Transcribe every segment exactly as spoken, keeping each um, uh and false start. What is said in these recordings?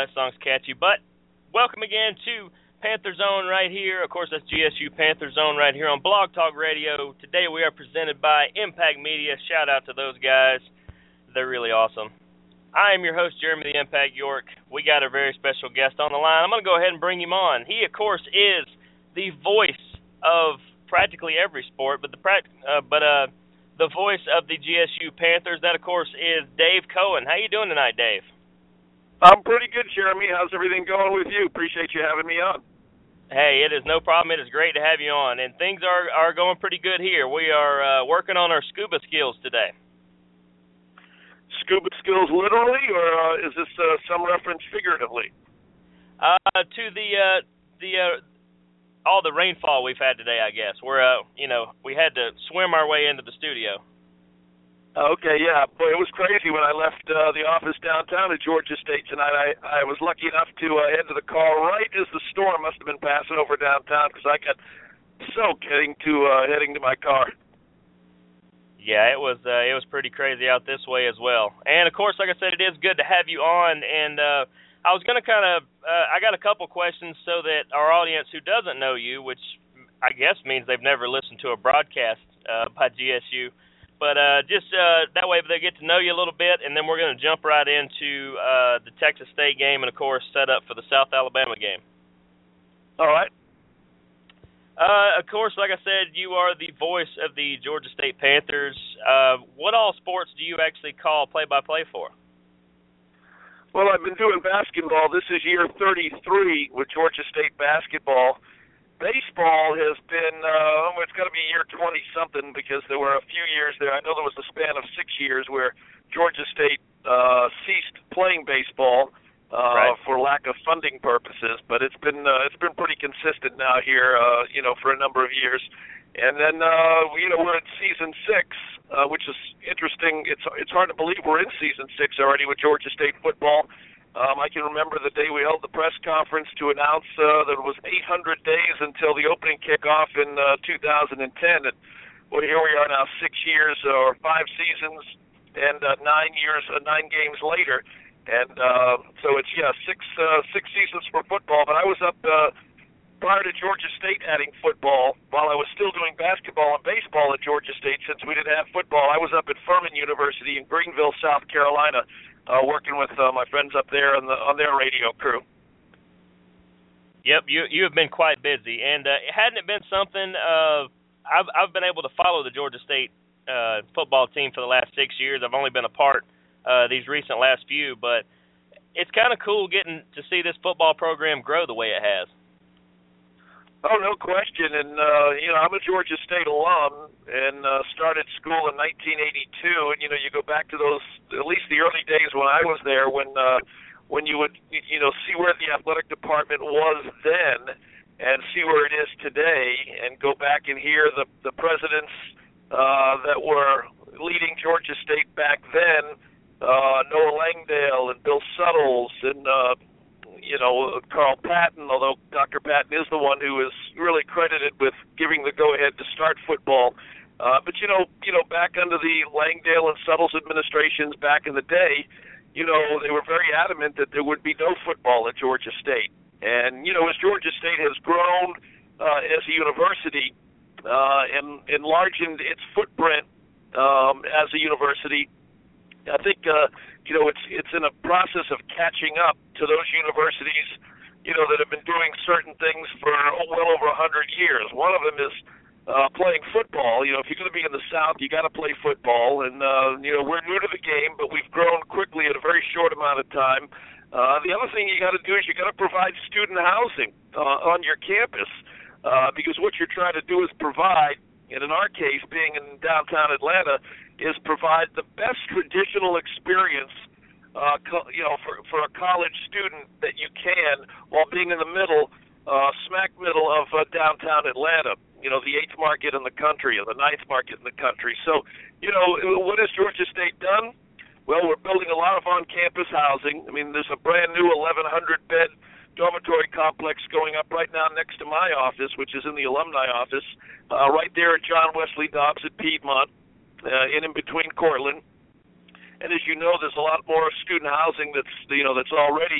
that song's catchy. But welcome again to Panther Zone right here. Of course, that's G S U Panther Zone right here on Blog Talk Radio. Today we are presented by Impact Media. Shout out to those guys. They're really awesome. I am your host, Jeremy the Impact York. We got a very special guest on the line. I'm going to go ahead and bring him on. He, of course, is the voice of practically every sport, but the uh, but uh. the voice of the G S U Panthers. That, of course, is Dave Cohen. How you doing tonight, Dave? I'm pretty good, Jeremy. How's everything going with you? Appreciate you having me on. Hey, it is no problem. It is great to have you on, and things are, are going pretty good here. We are uh, working on our scuba skills today. Scuba skills literally, or uh, is this uh, some reference figuratively? Uh, to the uh, the uh, all the rainfall we've had today, I guess. We're, uh, you know, we had to swim our way into the studio. Okay, yeah. Boy, it was crazy when I left uh, the office downtown at Georgia State tonight. I, I was lucky enough to uh, head to the car right as the storm must have been passing over downtown because I got soaked heading to uh, heading to my car. Yeah, it was uh, it was pretty crazy out this way as well. And of course, like I said, it is good to have you on. And uh, I was going to kind of, uh, I got a couple questions so that our audience who doesn't know you, which I guess means they've never listened to a broadcast uh, by G S U, but uh, just uh, that way they get to know you a little bit, and then we're going to jump right into uh, the Texas State game and, of course, set up for the South Alabama game. All right. Uh, of course, like I said, you are the voice of the Georgia State Panthers. Uh, what all sports do you actually call play-by-play for? Well, I've been doing basketball. This is year thirty-three with Georgia State basketball. Baseball has been, uh, it's got to be year twenty-something because there were a few years there. I know there was a span of six years where Georgia State uh, ceased playing baseball uh, right. for lack of funding purposes. But it's been uh, it's been pretty consistent now here, uh, you know, for a number of years. And then, uh, you know, we're in season six, uh, which is interesting. It's it's hard to believe we're in season six already with Georgia State football. Um, I can remember the day we held the press conference to announce uh, that it was eight hundred days until the opening kickoff in uh, two thousand ten. And well, here we are now, six years or five seasons and uh, nine years, uh, nine games later. And uh, so it's yeah, six uh, six seasons for football. But I was up. Uh, Prior to Georgia State adding football, while I was still doing basketball and baseball at Georgia State, since we didn't have football, I was up at Furman University in Greenville, South Carolina, uh, working with uh, my friends up there on the on their radio crew. Yep, you you have been quite busy, and uh, hadn't it been something? Uh, I've I've been able to follow the Georgia State uh, football team for the last six years. I've only been a part uh, these recent last few, but it's kind of cool getting to see this football program grow the way it has. Oh, no question. And, uh, you know, I'm a Georgia State alum and uh, started school in nineteen eighty-two. And, you know, you go back to those, at least the early days when I was there, when uh, when you would, you know, see where the athletic department was then and see where it is today and go back and hear the, the presidents uh, that were leading Georgia State back then, uh, Noah Langdale and Bill Suttles and, uh, you know, Carl Patton, although Doctor Patton is the one who is really credited with giving the go-ahead to start football. Uh, but, you know, you know, back under the Langdale and Suttles administrations back in the day, you know, they were very adamant that there would be no football at Georgia State. And, you know, as Georgia State has grown uh, as a university uh, and enlarged its footprint um, as a university, I think, uh, you know, it's it's in a process of catching up to those universities, you know, that have been doing certain things for well over a hundred years. One of them is uh, playing football. You know, if you're going to be in the South, you got to play football. And, uh, you know, we're new to the game, but we've grown quickly in a very short amount of time. Uh, the other thing you got to do is you got to provide student housing uh, on your campus uh, because what you're trying to do is provide, and in our case, being in downtown Atlanta, is provide the best traditional experience, uh, co- you know, for, for a college student that you can while being in the middle, uh, smack middle of uh, downtown Atlanta, you know, the eighth market in the country or the ninth market in the country. So, you know, what has Georgia State done? Well, we're building a lot of on-campus housing. I mean, there's a brand new eleven hundred bed dormitory complex going up right now next to my office, which is in the alumni office, uh, right there at John Wesley Dobbs at Piedmont. Uh, in and between Cortland, and as you know, there's a lot more student housing that's you know that's already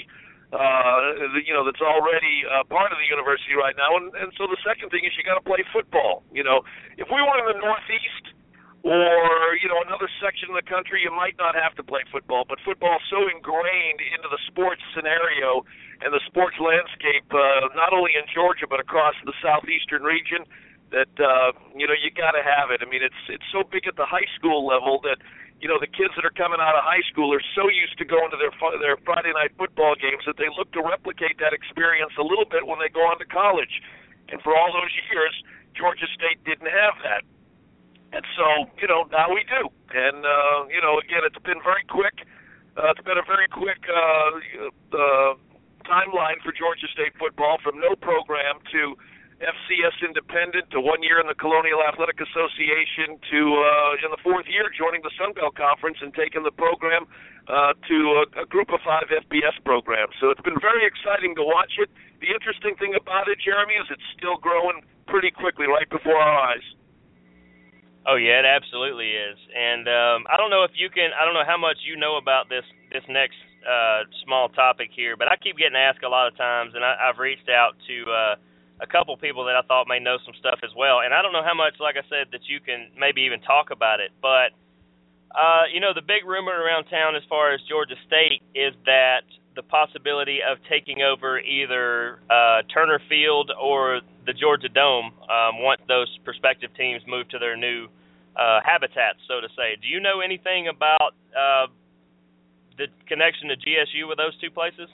uh, you know, that's already uh, part of the university right now. And, and so the second thing is you got to play football. You know, if we were in the Northeast or, you know, another section of the country, you might not have to play football. But football is so ingrained into the sports scenario and the sports landscape, uh, not only in Georgia but across the southeastern region, that, uh, you know, you got to have it. I mean, it's it's so big at the high school level that, you know, the kids that are coming out of high school are so used to going to their their Friday night football games that they look to replicate that experience a little bit when they go on to college. And for all those years, Georgia State didn't have that. And so, you know, now we do. And, uh, you know, again, it's been very quick. Uh, it's been a very quick uh, uh, timeline for Georgia State football, from no program to F C S independent to one year in the Colonial Athletic Association to, uh, in the fourth year, joining the Sun Belt Conference and taking the program uh, to a, a group of five F B S programs. So it's been very exciting to watch it. The interesting thing about it, Jeremy, is it's still growing pretty quickly right before our eyes. Oh, yeah, it absolutely is. And um, I don't know if you can, I don't know how much you know about this, this next uh, small topic here, but I keep getting asked a lot of times, and I, I've reached out to uh, a couple people that I thought may know some stuff as well. And I don't know how much, like I said, that you can maybe even talk about it. But, uh, you know, the big rumor around town as far as Georgia State is that the possibility of taking over either uh, Turner Field or the Georgia Dome um, once those prospective teams move to their new uh, habitats, so to say. Do you know anything about uh, the connection to G S U with those two places?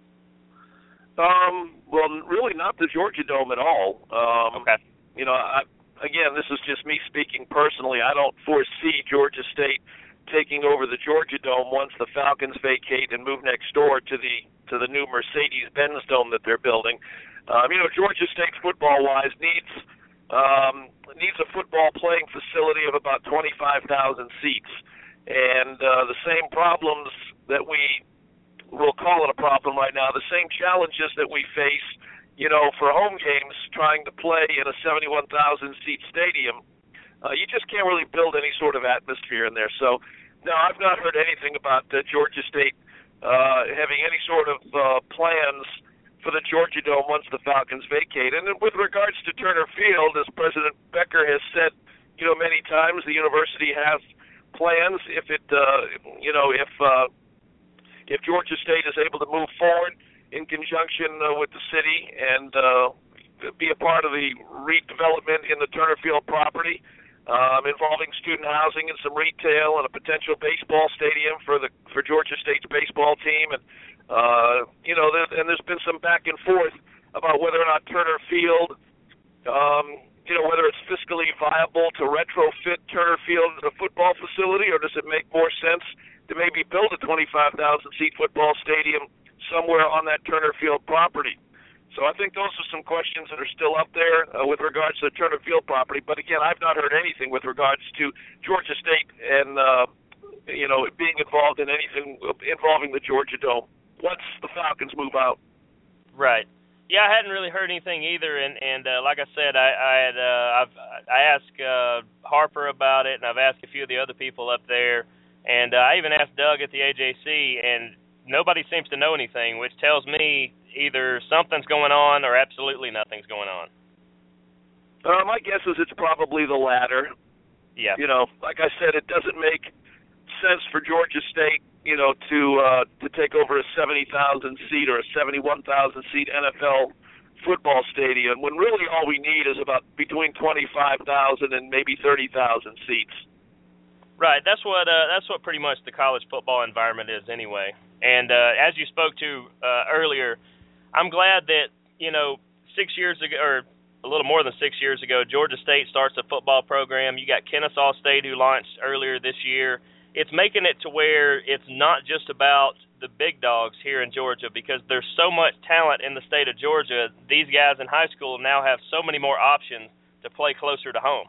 Um, well, really not the Georgia Dome at all. Um, okay. You know, I, again, this is just me speaking personally. I don't foresee Georgia State taking over the Georgia Dome once the Falcons vacate and move next door to the to the new Mercedes-Benz Dome that they're building. Um, you know, Georgia State football-wise needs um, needs a football playing facility of about twenty-five thousand seats, and uh, the same problems that we we'll call it a problem right now, the same challenges that we face, you know, for home games trying to play in a seventy-one thousand seat stadium. Uh, you just can't really build any sort of atmosphere in there. So, no, I've not heard anything about uh, Georgia State uh, having any sort of uh, plans for the Georgia Dome once the Falcons vacate. And then with regards to Turner Field, as President Becker has said, you know, many times, the university has plans if it, uh, you know, if uh, if Georgia State is able to move forward in conjunction uh, with the city and uh, be a part of the redevelopment in the Turner Field property, um, involving student housing and some retail and a potential baseball stadium for the for Georgia State's baseball team. And uh, you know, there, and there's been some back and forth about whether or not Turner Field, um, you know, whether it's fiscally viable to retrofit Turner Field as a football facility, or does it make more sense to maybe build a twenty-five thousand seat football stadium somewhere on that Turner Field property. So I think those are some questions that are still up there uh, with regards to the Turner Field property. But again, I've not heard anything with regards to Georgia State and, uh, you know, being involved in anything involving the Georgia Dome once the Falcons move out. Right. Yeah, I hadn't really heard anything either, and and uh, like I said, I, I had uh, I've I asked uh, Harper about it, and I've asked a few of the other people up there, and uh, I even asked Doug at the A J C, and nobody seems to know anything, which tells me either something's going on or absolutely nothing's going on. Uh, my guess is it's probably the latter. Yeah. You know, like I said, it doesn't make sense for Georgia State, you know, to uh, to take over a seventy thousand seat or a seventy-one thousand seat N F L football stadium when really all we need is about between twenty-five thousand and maybe thirty thousand seats. Right. That's what uh, that's what pretty much the college football environment is anyway. And uh, as you spoke to uh, earlier, I'm glad that, you know, six years ago, or a little more than six years ago, Georgia State starts a football program. You got Kennesaw State, who launched earlier this year. It's making it to where it's not just about the big dogs here in Georgia, because there's so much talent in the state of Georgia. These guys in high school now have so many more options to play closer to home.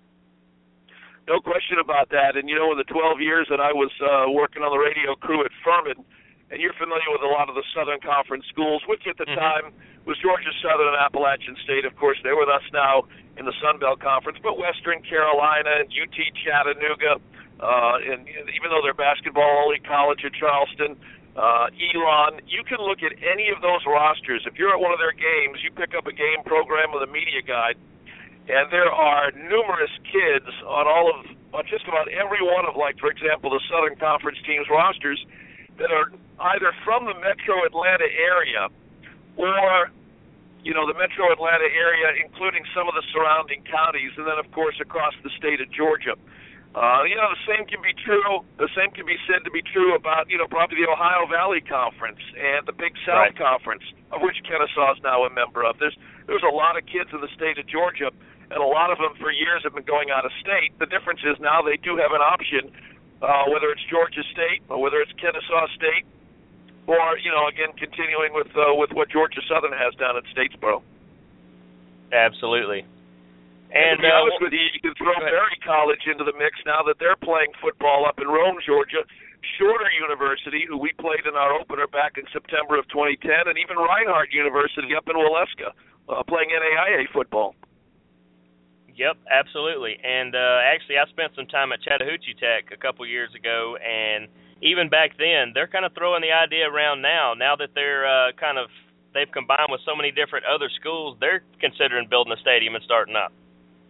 No question about that. And, you know, in the twelve years that I was uh, working on the radio crew at Furman, and you're familiar with a lot of the Southern Conference schools, which at the mm-hmm. time was Georgia Southern and Appalachian State. Of course, they're with us now in the Sun Belt Conference, but Western Carolina and U T Chattanooga, uh, and even though they're basketball only college at Charleston, uh, Elon. You can look at any of those rosters. If you're at one of their games, you pick up a game program with a media guide, and there are numerous kids on all of, on just about every one of, like, for example, the Southern Conference teams' rosters that are either from the Metro Atlanta area or, you know, the Metro Atlanta area, including some of the surrounding counties, and then, of course, across the state of Georgia. Uh, you know, the same can be true, the same can be said to be true about, you know, probably the Ohio Valley Conference and the Big South Right. Conference, of which Kennesaw is now a member of. There's there's a lot of kids in the state of Georgia, and a lot of them for years have been going out of state. The difference is now they do have an option, uh, whether it's Georgia State or whether it's Kennesaw State, or, you know, again, continuing with uh, with what Georgia Southern has down at Statesboro. Absolutely. And, And to be uh, honest with you, you can throw Berry College into the mix now that they're playing football up in Rome, Georgia. Shorter University, who we played in our opener back in September of twenty ten, and even Reinhardt University up in Waleska, uh, playing N A I A football. Yep, absolutely. And uh, actually, I spent some time at Chattahoochee Tech a couple years ago, and even back then, they're kind of throwing the idea around now. Now that they're uh, kind of they've combined with so many different other schools, they're considering building a stadium and starting up.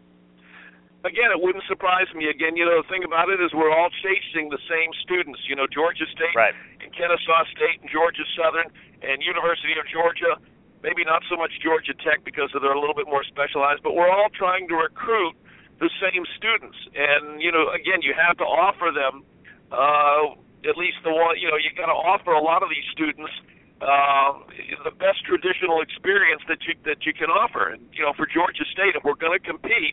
Again, it wouldn't surprise me. Again, you know, the thing about it is we're all chasing the same students. You know, Georgia State Right. and Kennesaw State and Georgia Southern and University of Georgia, maybe not so much Georgia Tech because they're a little bit more specialized, but we're all trying to recruit the same students. And, you know, again, you have to offer them uh, at least the one, you know, you got to offer a lot of these students uh, the best traditional experience that you that you can offer. And, you know, for Georgia State, if we're going to compete,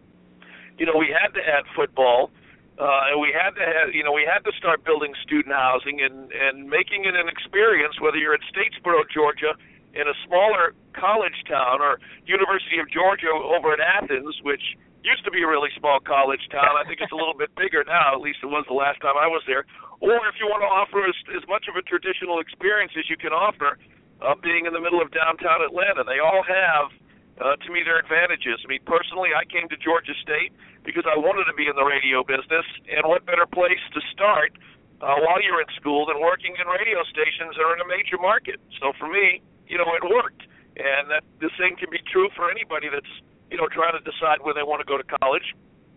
you know, we had to add football, uh, and we had to have, you know, we had to start building student housing and, and making it an experience, whether you're at Statesboro, Georgia, in a smaller college town, or University of Georgia over at Athens, which used to be a really small college town. I think it's a little bit bigger now, at least it was the last time I was there. Or if you want to offer as, as much of a traditional experience as you can offer, uh, being in the middle of downtown Atlanta. They all have, Uh, to me, their advantages. I mean, personally, I came to Georgia State because I wanted to be in the radio business, and what better place to start uh, while you're in school than working in radio stations that are in a major market. So for me, you know, it worked. And that the same can be true for anybody that's, you know, trying to decide where they want to go to college.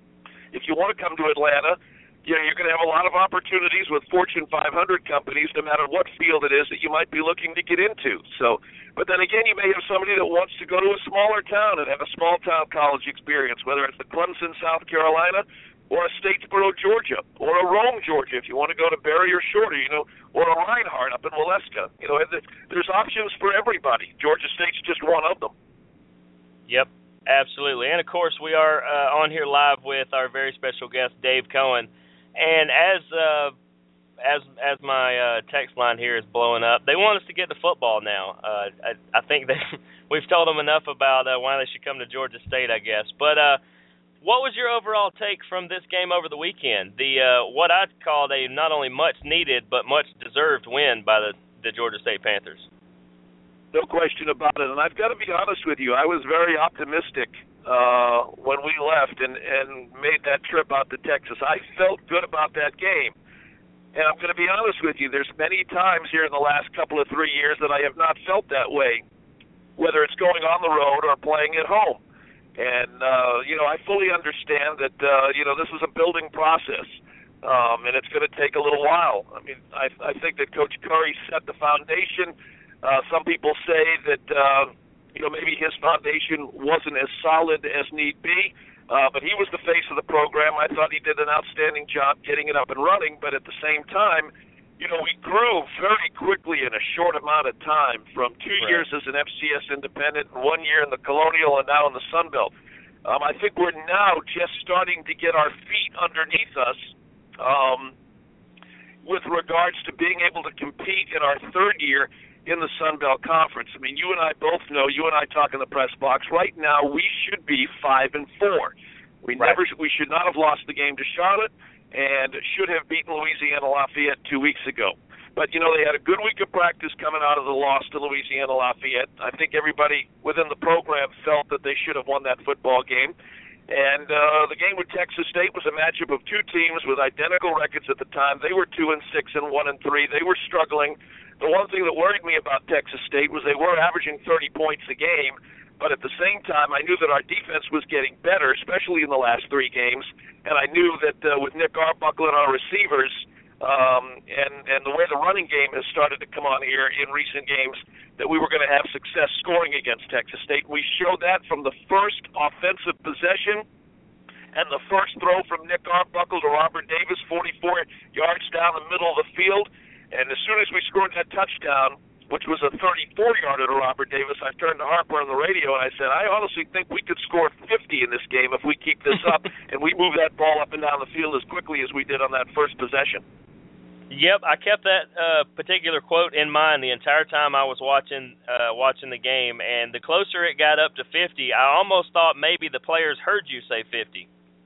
If you want to come to Atlanta, you know, you're going to have a lot of opportunities with Fortune five hundred companies, no matter what field it is that you might be looking to get into. So, but then again, you may have somebody that wants to go to a smaller town and have a small town college experience, whether it's the Clemson, South Carolina, or a Statesboro, Georgia, or a Rome, Georgia, if you want to go to Berry or Shorter, you know, or a Reinhardt up in Waleska. You know, there's options for everybody. Georgia State's just one of them. Yep, absolutely. And of course, we are uh, on here live with our very special guest, Dave Cohen. And as uh, as as my uh, text line here is blowing up, they want us to get to football now. Uh, I, I think that we've told them enough about uh, why they should come to Georgia State, I guess. But uh, what was your overall take from this game over the weekend? The uh, what I called a not only much needed but much deserved win by the, the Georgia State Panthers. No question about it. And I've got to be honest with you, I was very optimistic uh, when we left and, and made that trip out to Texas. I felt good about that game. And I'm going to be honest with you, there's many times here in the last couple of three years that I have not felt that way, whether it's going on the road or playing at home. And, uh, you know, I fully understand that, uh, you know, this is a building process, um, and it's going to take a little while. I mean, I, I think that Coach Curry set the foundation. Uh, some people say that, uh, you know, maybe his foundation wasn't as solid as need be, uh, but he was the face of the program. I thought he did an outstanding job getting it up and running, but at the same time, you know, we grew very quickly in a short amount of time, from two Right. years as an F C S independent and one year in the Colonial and now in the Sun Belt. Um, I think we're now just starting to get our feet underneath us um, with regards to being able to compete in our third year in the Sun Belt Conference. I mean, you and I both know, you and I talk in the press box, right now we should be five and four. We Right. never, we should not have lost the game to Charlotte, and should have beaten Louisiana Lafayette two weeks ago. But, you know, they had a good week of practice coming out of the loss to Louisiana Lafayette. I think everybody within the program felt that they should have won that football game. And uh, the game with Texas State was a matchup of two teams with identical records at the time. They were two and six and one and three. They were struggling. The one thing that worried me about Texas State was they were averaging thirty points a game, but at the same time, I knew that our defense was getting better, especially in the last three games. And I knew that uh, with Nick Arbuckle and our receivers, um, and and the way the running game has started to come on here in recent games, that we were going to have success scoring against Texas State. We showed that from the first offensive possession and the first throw from Nick Arbuckle to Robert Davis, forty-four yards down the middle of the field. And as soon as we scored that touchdown, which was a thirty-four-yarder to Robert Davis, I turned to Harper on the radio and I said, I honestly think we could score fifty in this game if we keep this up and we move that ball up and down the field as quickly as we did on that first possession. Yep, I kept that uh, particular quote in mind the entire time I was watching uh, watching the game, and the closer it got up to fifty, I almost thought maybe the players heard you say fifty.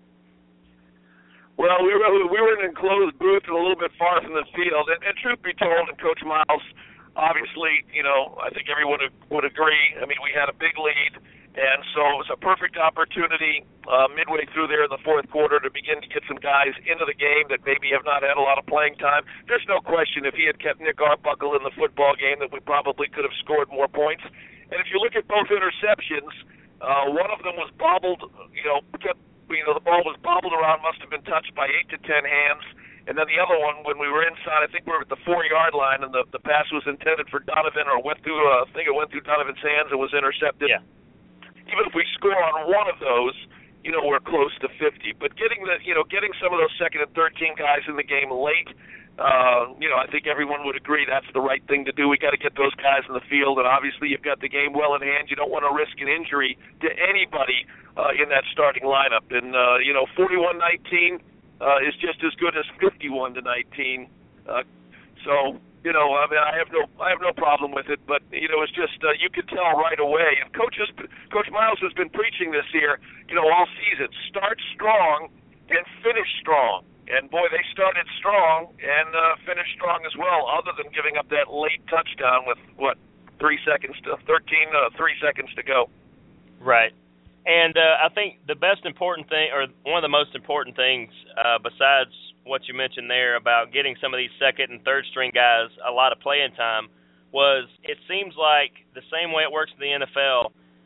Well, we were we were in an enclosed booth and a little bit far from the field, and, and truth be told, and Coach Miles, obviously, you know, I think everyone would, would agree. I mean, we had a big lead, and so it was a perfect opportunity uh, midway through there in the fourth quarter to begin to get some guys into the game that maybe have not had a lot of playing time. There's no question if he had kept Nick Arbuckle in the football game that we probably could have scored more points. And if you look at both interceptions, uh, one of them was bobbled, you know, kept, you know, the ball was bobbled around, must have been touched by eight to ten hands. And then the other one, when we were inside, I think we were at the four-yard line, and the, the pass was intended for Donovan, or went through, uh, I think it went through Donovan's hands and was intercepted. Yeah. Even if we score on one of those, you know, we're close to fifty. But getting the, you know, getting some of those second and third team guys in the game late, uh, you know, I think everyone would agree that's the right thing to do. We got to get those guys in the field, and obviously you've got the game well in hand. You don't want to risk an injury to anybody uh, in that starting lineup. And uh, you know, forty-one nineteen uh, is just as good as fifty-one to nineteen. Uh, so. You know, I mean, I have no, I have no problem with it, but you know, it's just uh, you could tell right away. And coaches, Coach Miles has been preaching this here, you know, all season: start strong and finish strong. And boy, they started strong and uh, finished strong as well. Other than giving up that late touchdown with what three seconds to thirteen, uh, three seconds to go. Right. And uh, I think the best important thing, or one of the most important things, uh, besides what you mentioned there about getting some of these second and third string guys a lot of playing time, was it seems like the same way it works in the N F L,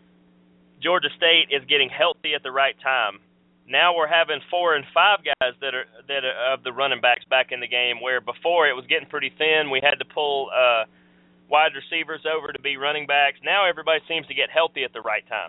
Georgia State is getting healthy at the right time. Now we're having four and five guys that are that are of the running backs back in the game, where before it was getting pretty thin. We had to pull uh, wide receivers over to be running backs. Now everybody seems to get healthy at the right time.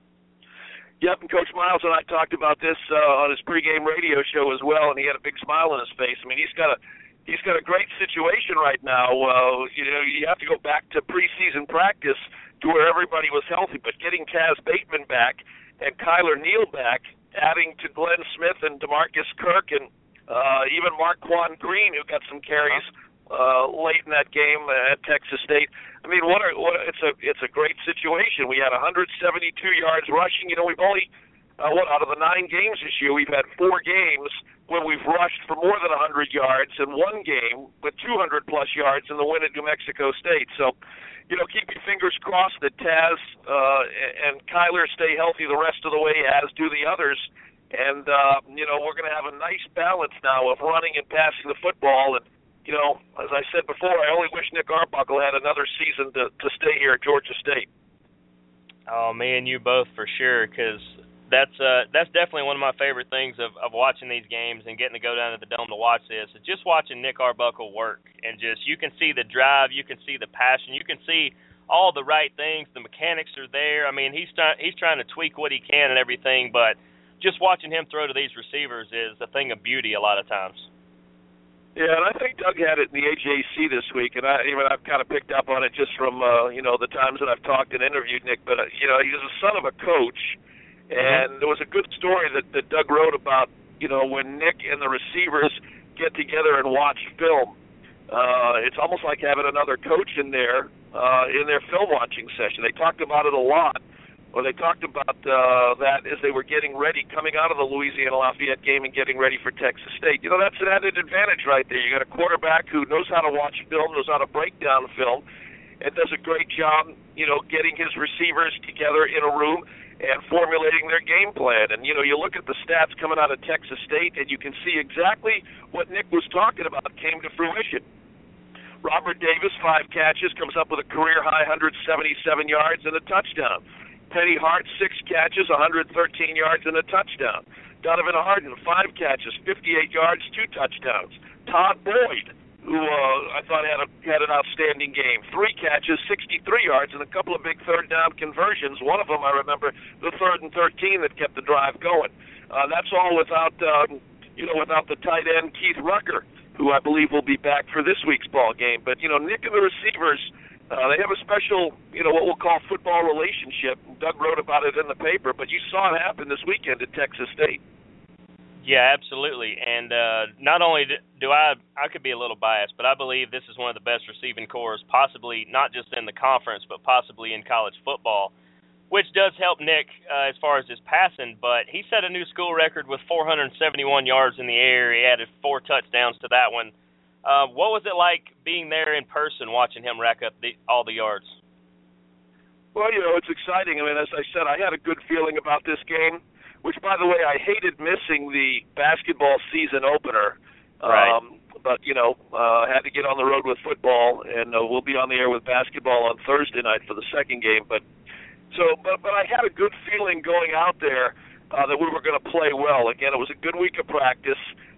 Yep, and Coach Miles and I talked about this uh, on his pregame radio show as well, and he had a big smile on his face. I mean, he's got a he's got a great situation right now. Uh, you know, you have to go back to preseason practice to where everybody was healthy, but getting Taz Bateman back and Kyler Neal back, adding to Glenn Smith and DeMarcus Kirk and uh, even Marquand Green, who got some carries uh, late in that game at Texas State. I mean, what, are, what it's a it's a great situation. We had one hundred seventy-two yards rushing. You know, we've only uh, what out of the nine games this year, we've had four games when we've rushed for more than one hundred yards, and one game with two hundred plus yards in the win at New Mexico State. So, you know, keep your fingers crossed that Taz uh, and Kyler stay healthy the rest of the way, as do the others. And uh, you know, we're going to have a nice balance now of running and passing the football. And you know, as I said before, I only wish Nick Arbuckle had another season to, to stay here at Georgia State. Oh, me and you both for sure, because that's uh, that's definitely one of my favorite things of, of watching these games and getting to go down to the Dome to watch this. Is just watching Nick Arbuckle work, and just you can see the drive, you can see the passion, you can see all the right things. The mechanics are there. I mean, he's trying he's trying to tweak what he can and everything, but just watching him throw to these receivers is a thing of beauty a lot of times. Yeah, and I think Doug had it in the A J C this week, and I even I've kind of picked up on it just from uh, you know the times that I've talked and interviewed Nick. But uh, you know, he's a son of a coach, and mm-hmm. there was a good story that, that Doug wrote about you know when Nick and the receivers get together and watch film. Uh, it's almost like having another coach in there uh, in their film watching session. They talked about it a lot. Or they talked about uh, that as they were getting ready, coming out of the Louisiana Lafayette game and getting ready for Texas State. You know, that's an added advantage right there. You got a quarterback who knows how to watch film, knows how to break down film, and does a great job, you know, getting his receivers together in a room. and formulating their game plan. And, you know, you look at the stats coming out of Texas State, and you can see exactly what Nick was talking about came to fruition. Robert Davis, five catches, comes up with a career-high one hundred seventy-seven yards and a touchdown. Penny Hart, six catches, one hundred thirteen yards and a touchdown. Donovan Harden, five catches, fifty-eight yards, two touchdowns. Todd Boyd, who uh, I thought had a, had an outstanding game, three catches, sixty-three yards, and a couple of big third-down conversions. One of them, I remember, the third and thirteen that kept the drive going. Uh, that's all without, um, you know, without the tight end Keith Rucker, who I believe will be back for this week's ball game. But, you know, Nick and the receivers, uh, they have a special, you know, what we'll call football relationship. Doug wrote about it in the paper, but you saw it happen this weekend at Texas State. Yeah, absolutely. And uh, not only do I, I could be a little biased, but I believe this is one of the best receiving corps, possibly not just in the conference, but possibly in college football, which does help Nick uh, as far as his passing. But he set a new school record with four hundred seventy-one yards in the air. He added four touchdowns to that one. Uh, what was it like being there in person, watching him rack up the, all the yards? Well, you know, it's exciting. I mean, as I said, I had a good feeling about this game, which, by the way, I hated missing the basketball season opener. Right. Um, but, you know, uh, had to get on the road with football, and uh, we'll be on the air with basketball on Thursday night for the second game. But so, but, but I had a good feeling going out there uh, that we were going to play well. Again, it was a good week of practice.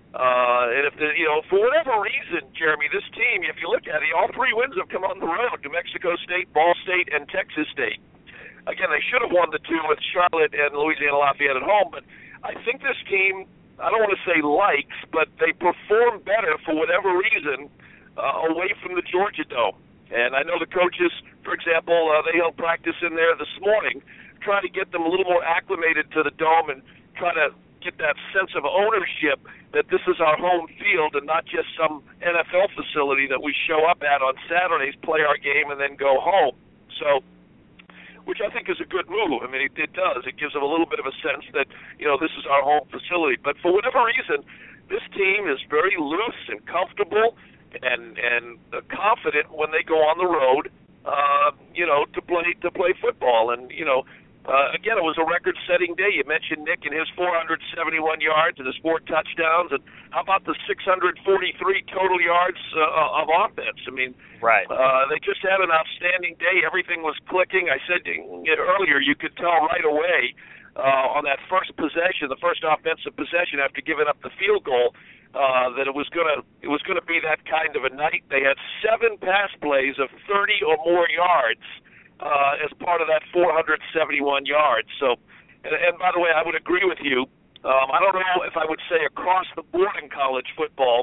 Uh, and if the, you know, for whatever reason, Jeremy, this team, if you look at it, all three wins have come on the road: New Mexico State, Ball State, and Texas State. Again, they should have won the two with Charlotte and Louisiana Lafayette at home, but I think this team, I don't want to say likes, but they perform better for whatever reason uh, away from the Georgia Dome. And I know the coaches, for example, uh, they held practice in there this morning, trying to get them a little more acclimated to the Dome and try to get that sense of ownership that this is our home field and not just some N F L facility that we show up at on Saturdays, play our game, and then go home. So, which I think is a good move. I mean, it, it does. It gives them a little bit of a sense that, you know, this is our home facility. But for whatever reason, this team is very loose and comfortable and and uh, confident when they go on the road, uh, you know, to play to play football. And you know, uh, again, it was a record-setting day. You mentioned Nick and his four hundred seventy-one yards and his four touchdowns. And how about the six hundred forty-three total yards uh, of offense? I mean, right. Uh, they just had an outstanding day. Everything was clicking. I said earlier, you could tell right away uh, on that first possession, the first offensive possession after giving up the field goal, uh, that it was gonna it was gonna be that kind of a night. They had seven pass plays of thirty or more yards uh, as part of that four hundred seventy-one yards. So, and, and by the way, I would agree with you. Um, I don't know if I would say across the board in college football,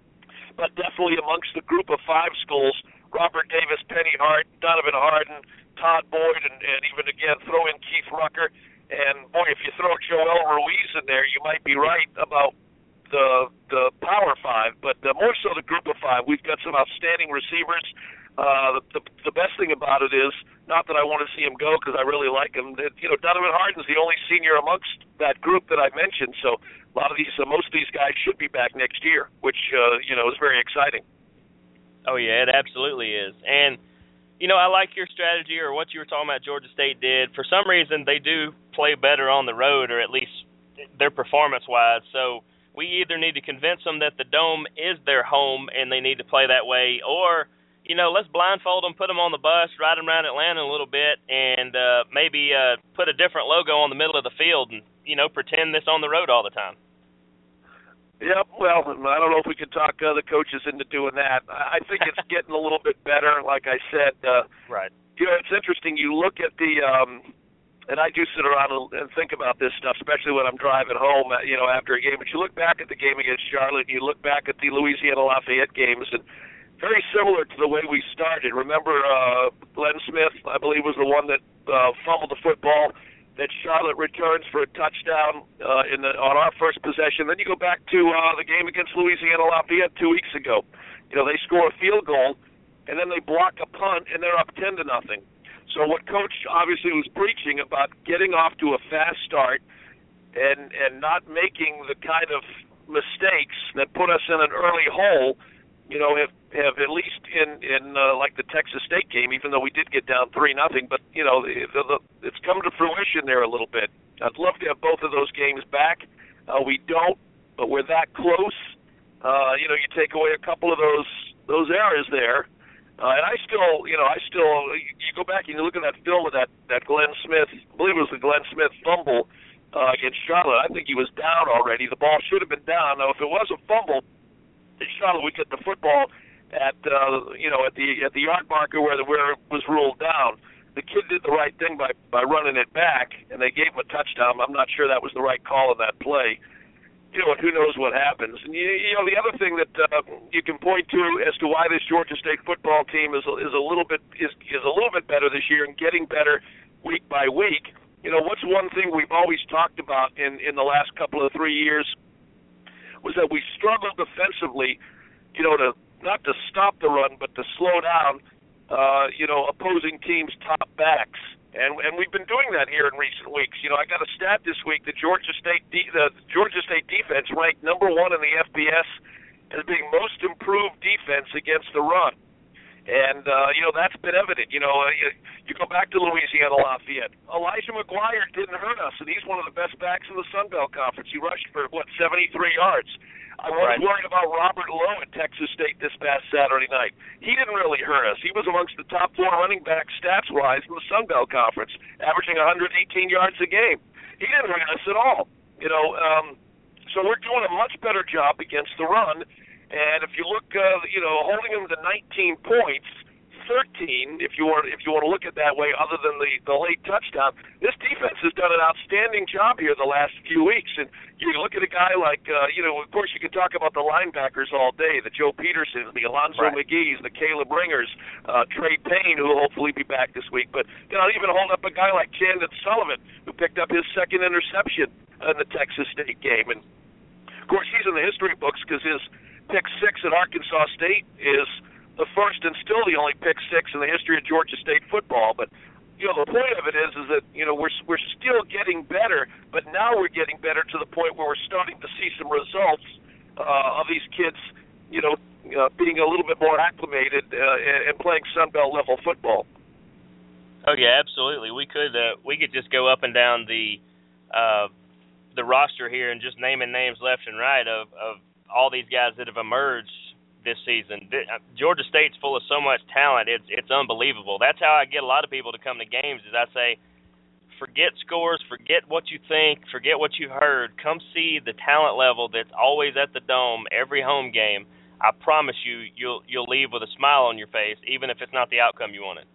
but definitely amongst the group of five schools, Robert Davis, Penny Hart, Donovan Harden, Todd Boyd, and, and even, again, throw in Keith Rucker. And, boy, if you throw Joel Ruiz in there, you might be right about the the Power Five, but uh, more so the group of five. We've got some outstanding receivers. Uh, the, the, the best thing about it is, not that I want to see him go because I really like him, that, you know, Donovan Harden's the only senior amongst that group that I mentioned, so a lot of these, uh, most of these guys should be back next year, which, uh, you know, is very exciting. Oh, yeah, it absolutely is. And, you know, I like your strategy or what you were talking about Georgia State did. For some reason, they do play better on the road, or at least their performance-wise. So we either need to convince them that the Dome is their home and they need to play that way, or, you know, let's blindfold them, put them on the bus, ride them around Atlanta a little bit, and uh, maybe uh, put a different logo on the middle of the field and, you know, pretend this on the road all the time. Yep, well, I don't know if we could talk other coaches into doing that. I think it's getting a little bit better, like I said. Uh, right. You know, it's interesting. You look at the, um, and I do sit around and think about this stuff, especially when I'm driving home, you know, after a game. But you look back at the game against Charlotte, and you look back at the Louisiana Lafayette games, and very similar to the way we started. Remember, uh, Glenn Smith, I believe, was the one that uh, fumbled the football, that Charlotte returns for a touchdown uh, in the, on our first possession. Then you go back to uh, the game against Louisiana Lafayette two weeks ago. You know, they score a field goal, and then they block a punt, and they're up ten to nothing. So what Coach obviously was preaching about getting off to a fast start and and not making the kind of mistakes that put us in an early hole, you know, have have at least in in uh, like the Texas State game, even though we did get down three nothing, but you know the, the, it's come to fruition there a little bit. I'd love to have both of those games back. Uh, we don't, but we're that close. Uh, you know, you take away a couple of those those errors there, uh, and I still, you know, I still, you go back and you look at that film of that that Glenn Smith, I believe it was the Glenn Smith fumble uh, against Charlotte. I think he was down already. The ball should have been down. Now, if it was a fumble, Charlotte would get the football at uh, you know at the at the yard marker where the where it was ruled down. The kid did the right thing by by running it back, and they gave him a touchdown. I'm not sure that was the right call in that play. You know, and who knows what happens. And you, you know, the other thing that uh, you can point to as to why this Georgia State football team is is a little bit is is a little bit better this year and getting better week by week. You know, what's one thing we've always talked about in in the last couple of three years was that we struggled defensively. You know, to not to stop the run, but to slow down. Uh, you know, opposing teams' top backs. And and we've been doing that here in recent weeks. You know, I got a stat this week that Georgia State de- the Georgia State defense ranked number one in the F B S as being most improved defense against the run. And, uh, you know, that's been evident. You know, uh, you, you go back to Louisiana Lafayette. Elijah McGuire didn't hurt us, and he's one of the best backs in the Sun Belt Conference. He rushed for, what, seventy-three yards. I was right. worried about Robert Lowe at Texas State this past Saturday night. He didn't really hurt us. He was amongst the top four running backs stats-wise in the Sun Belt Conference, averaging one hundred eighteen yards a game. He didn't hurt us at all. You know, um, so we're doing a much better job against the run. And if you look, uh, you know, holding them to nineteen points, thirteen, if you want, if you want to look at it that way, other than the, the late touchdown, this defense has done an outstanding job here the last few weeks. And you look at a guy like, uh, you know, of course you can talk about the linebackers all day, the Joe Petersons, the Alonzo right. McGee's, the Caleb Ringers, uh, Trey Payne, who will hopefully be back this week. But you know, even hold up a guy like Chandon Sullivan, who picked up his second interception in the Texas State game. And of course, he's in the history books because his pick six at Arkansas State is the first and still the only pick six in the history of Georgia State football. But you know, the point of it is, is that you know we're we're still getting better, but now we're getting better to the point where we're starting to see some results uh, of these kids, you know, uh, being a little bit more acclimated uh, and playing Sun Belt level football. Oh yeah, absolutely. We could uh, we could just go up and down the uh, the roster here and just naming names left and right of, of all these guys that have emerged this season. Georgia State's full of so much talent. It's it's unbelievable. That's how I get a lot of people to come to games is I say, forget scores, forget what you think, forget what you heard. Come see the talent level that's always at the Dome every home game. I promise you, you'll you'll leave with a smile on your face, even if it's not the outcome you wanted.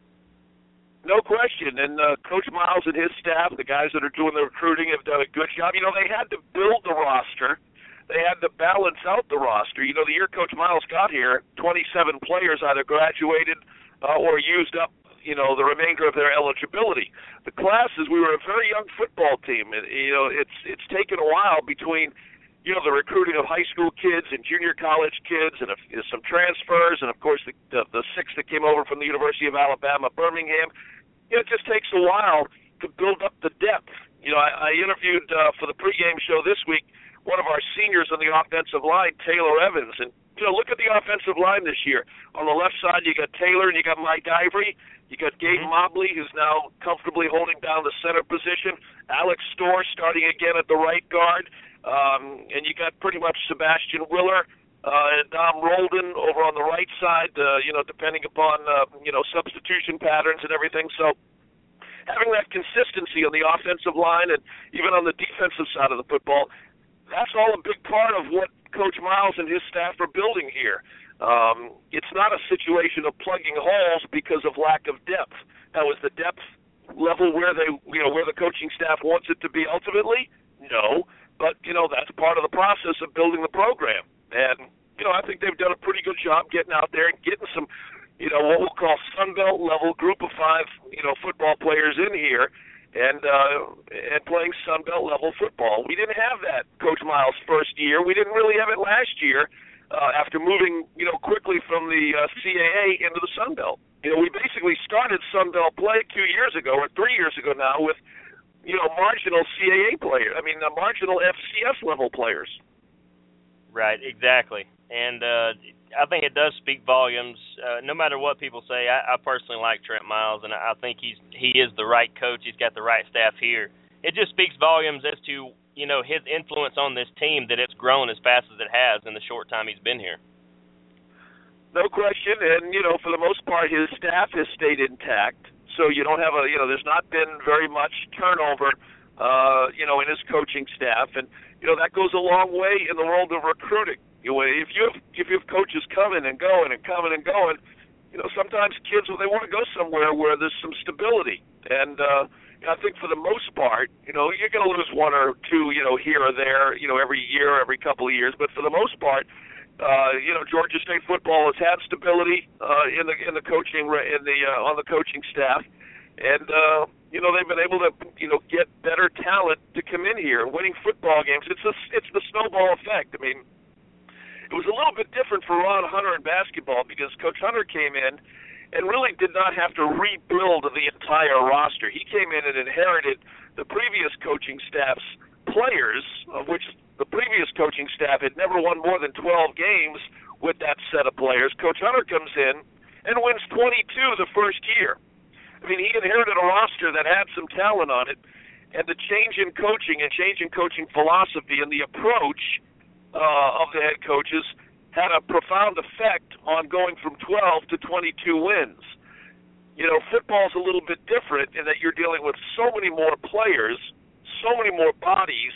No question. And uh, Coach Miles and his staff, the guys that are doing the recruiting, have done a good job. You know, they had to build the roster. They had to balance out the roster. You know, the year Coach Miles got here, twenty-seven players either graduated uh, or used up, you know, the remainder of their eligibility. The classes, we were a very young football team. And, you know, it's it's taken a while between, you know, the recruiting of high school kids and junior college kids and a, some transfers and, of course, the, the, the six that came over from the University of Alabama, Birmingham. You know, it just takes a while to build up the depth. You know, I, I interviewed uh, for the pregame show this week one of our seniors on the offensive line, Taylor Evans. And, you know, look at the offensive line this year. On the left side, you got Taylor and you got Mike Ivory. You got Gabe Mobley, who's now comfortably holding down the center position. Alex Storr starting again at the right guard. Um, and you got pretty much Sebastian Willer uh, and Dom Rolden over on the right side, uh, you know, depending upon, uh, you know, substitution patterns and everything. So having that consistency on the offensive line and even on the defensive side of the football, that's all a big part of what Coach Miles and his staff are building here. Um, it's not a situation of plugging holes because of lack of depth. Now, is the depth level where they, you know, where the coaching staff wants it to be ultimately? No, but you know that's part of the process of building the program. And you know, I think they've done a pretty good job getting out there and getting some, you know, what we'll call Sun Belt level group of five, you know, football players in here. And uh, and playing Sun Belt level football. We didn't have that Coach Miles' first year. We didn't really have it last year uh, after moving, you know, quickly from the uh, C A A into the Sun Belt. You know, we basically started Sun Belt play two years ago or three years ago now with, you know, marginal C A A players. I mean, uh, marginal F C S level players. Right, exactly. And uh, I think it does speak volumes. Uh, no matter what people say, I, I personally like Trent Miles, and I think he's he is the right coach. He's got the right staff here. It just speaks volumes as to, you know, his influence on this team, that it's grown as fast as it has in the short time he's been here. No question, and, you know, for the most part, his staff has stayed intact. So you don't have a, you know, there's not been very much turnover, uh, you know, in his coaching staff. And, you know, that goes a long way in the world of recruiting. You know, if you have, if you have coaches coming and going and coming and going, you know, sometimes kids, well, they want to go somewhere where there's some stability. And uh, I think for the most part, you know, you're going to lose one or two, you know, here or there, you know, every year, every couple of years. But for the most part, Uh, you know, Georgia State football has had stability uh, in the in the coaching in the uh, on the coaching staff, and uh, you know they've been able to you know get better talent to come in here, winning football games. It's a, it's the snowball effect. I mean, it was a little bit different for Ron Hunter in basketball because Coach Hunter came in and really did not have to rebuild the entire roster. He came in and inherited the previous coaching staff's players, of which the previous coaching staff had never won more than twelve games with that set of players. Coach Hunter comes in and wins twenty-two the first year. I mean, he inherited a roster that had some talent on it, and the change in coaching and change in coaching philosophy and the approach uh, of the head coaches had a profound effect on going from twelve to twenty-two wins. You know, football's a little bit different in that you're dealing with so many more players, so many more bodies,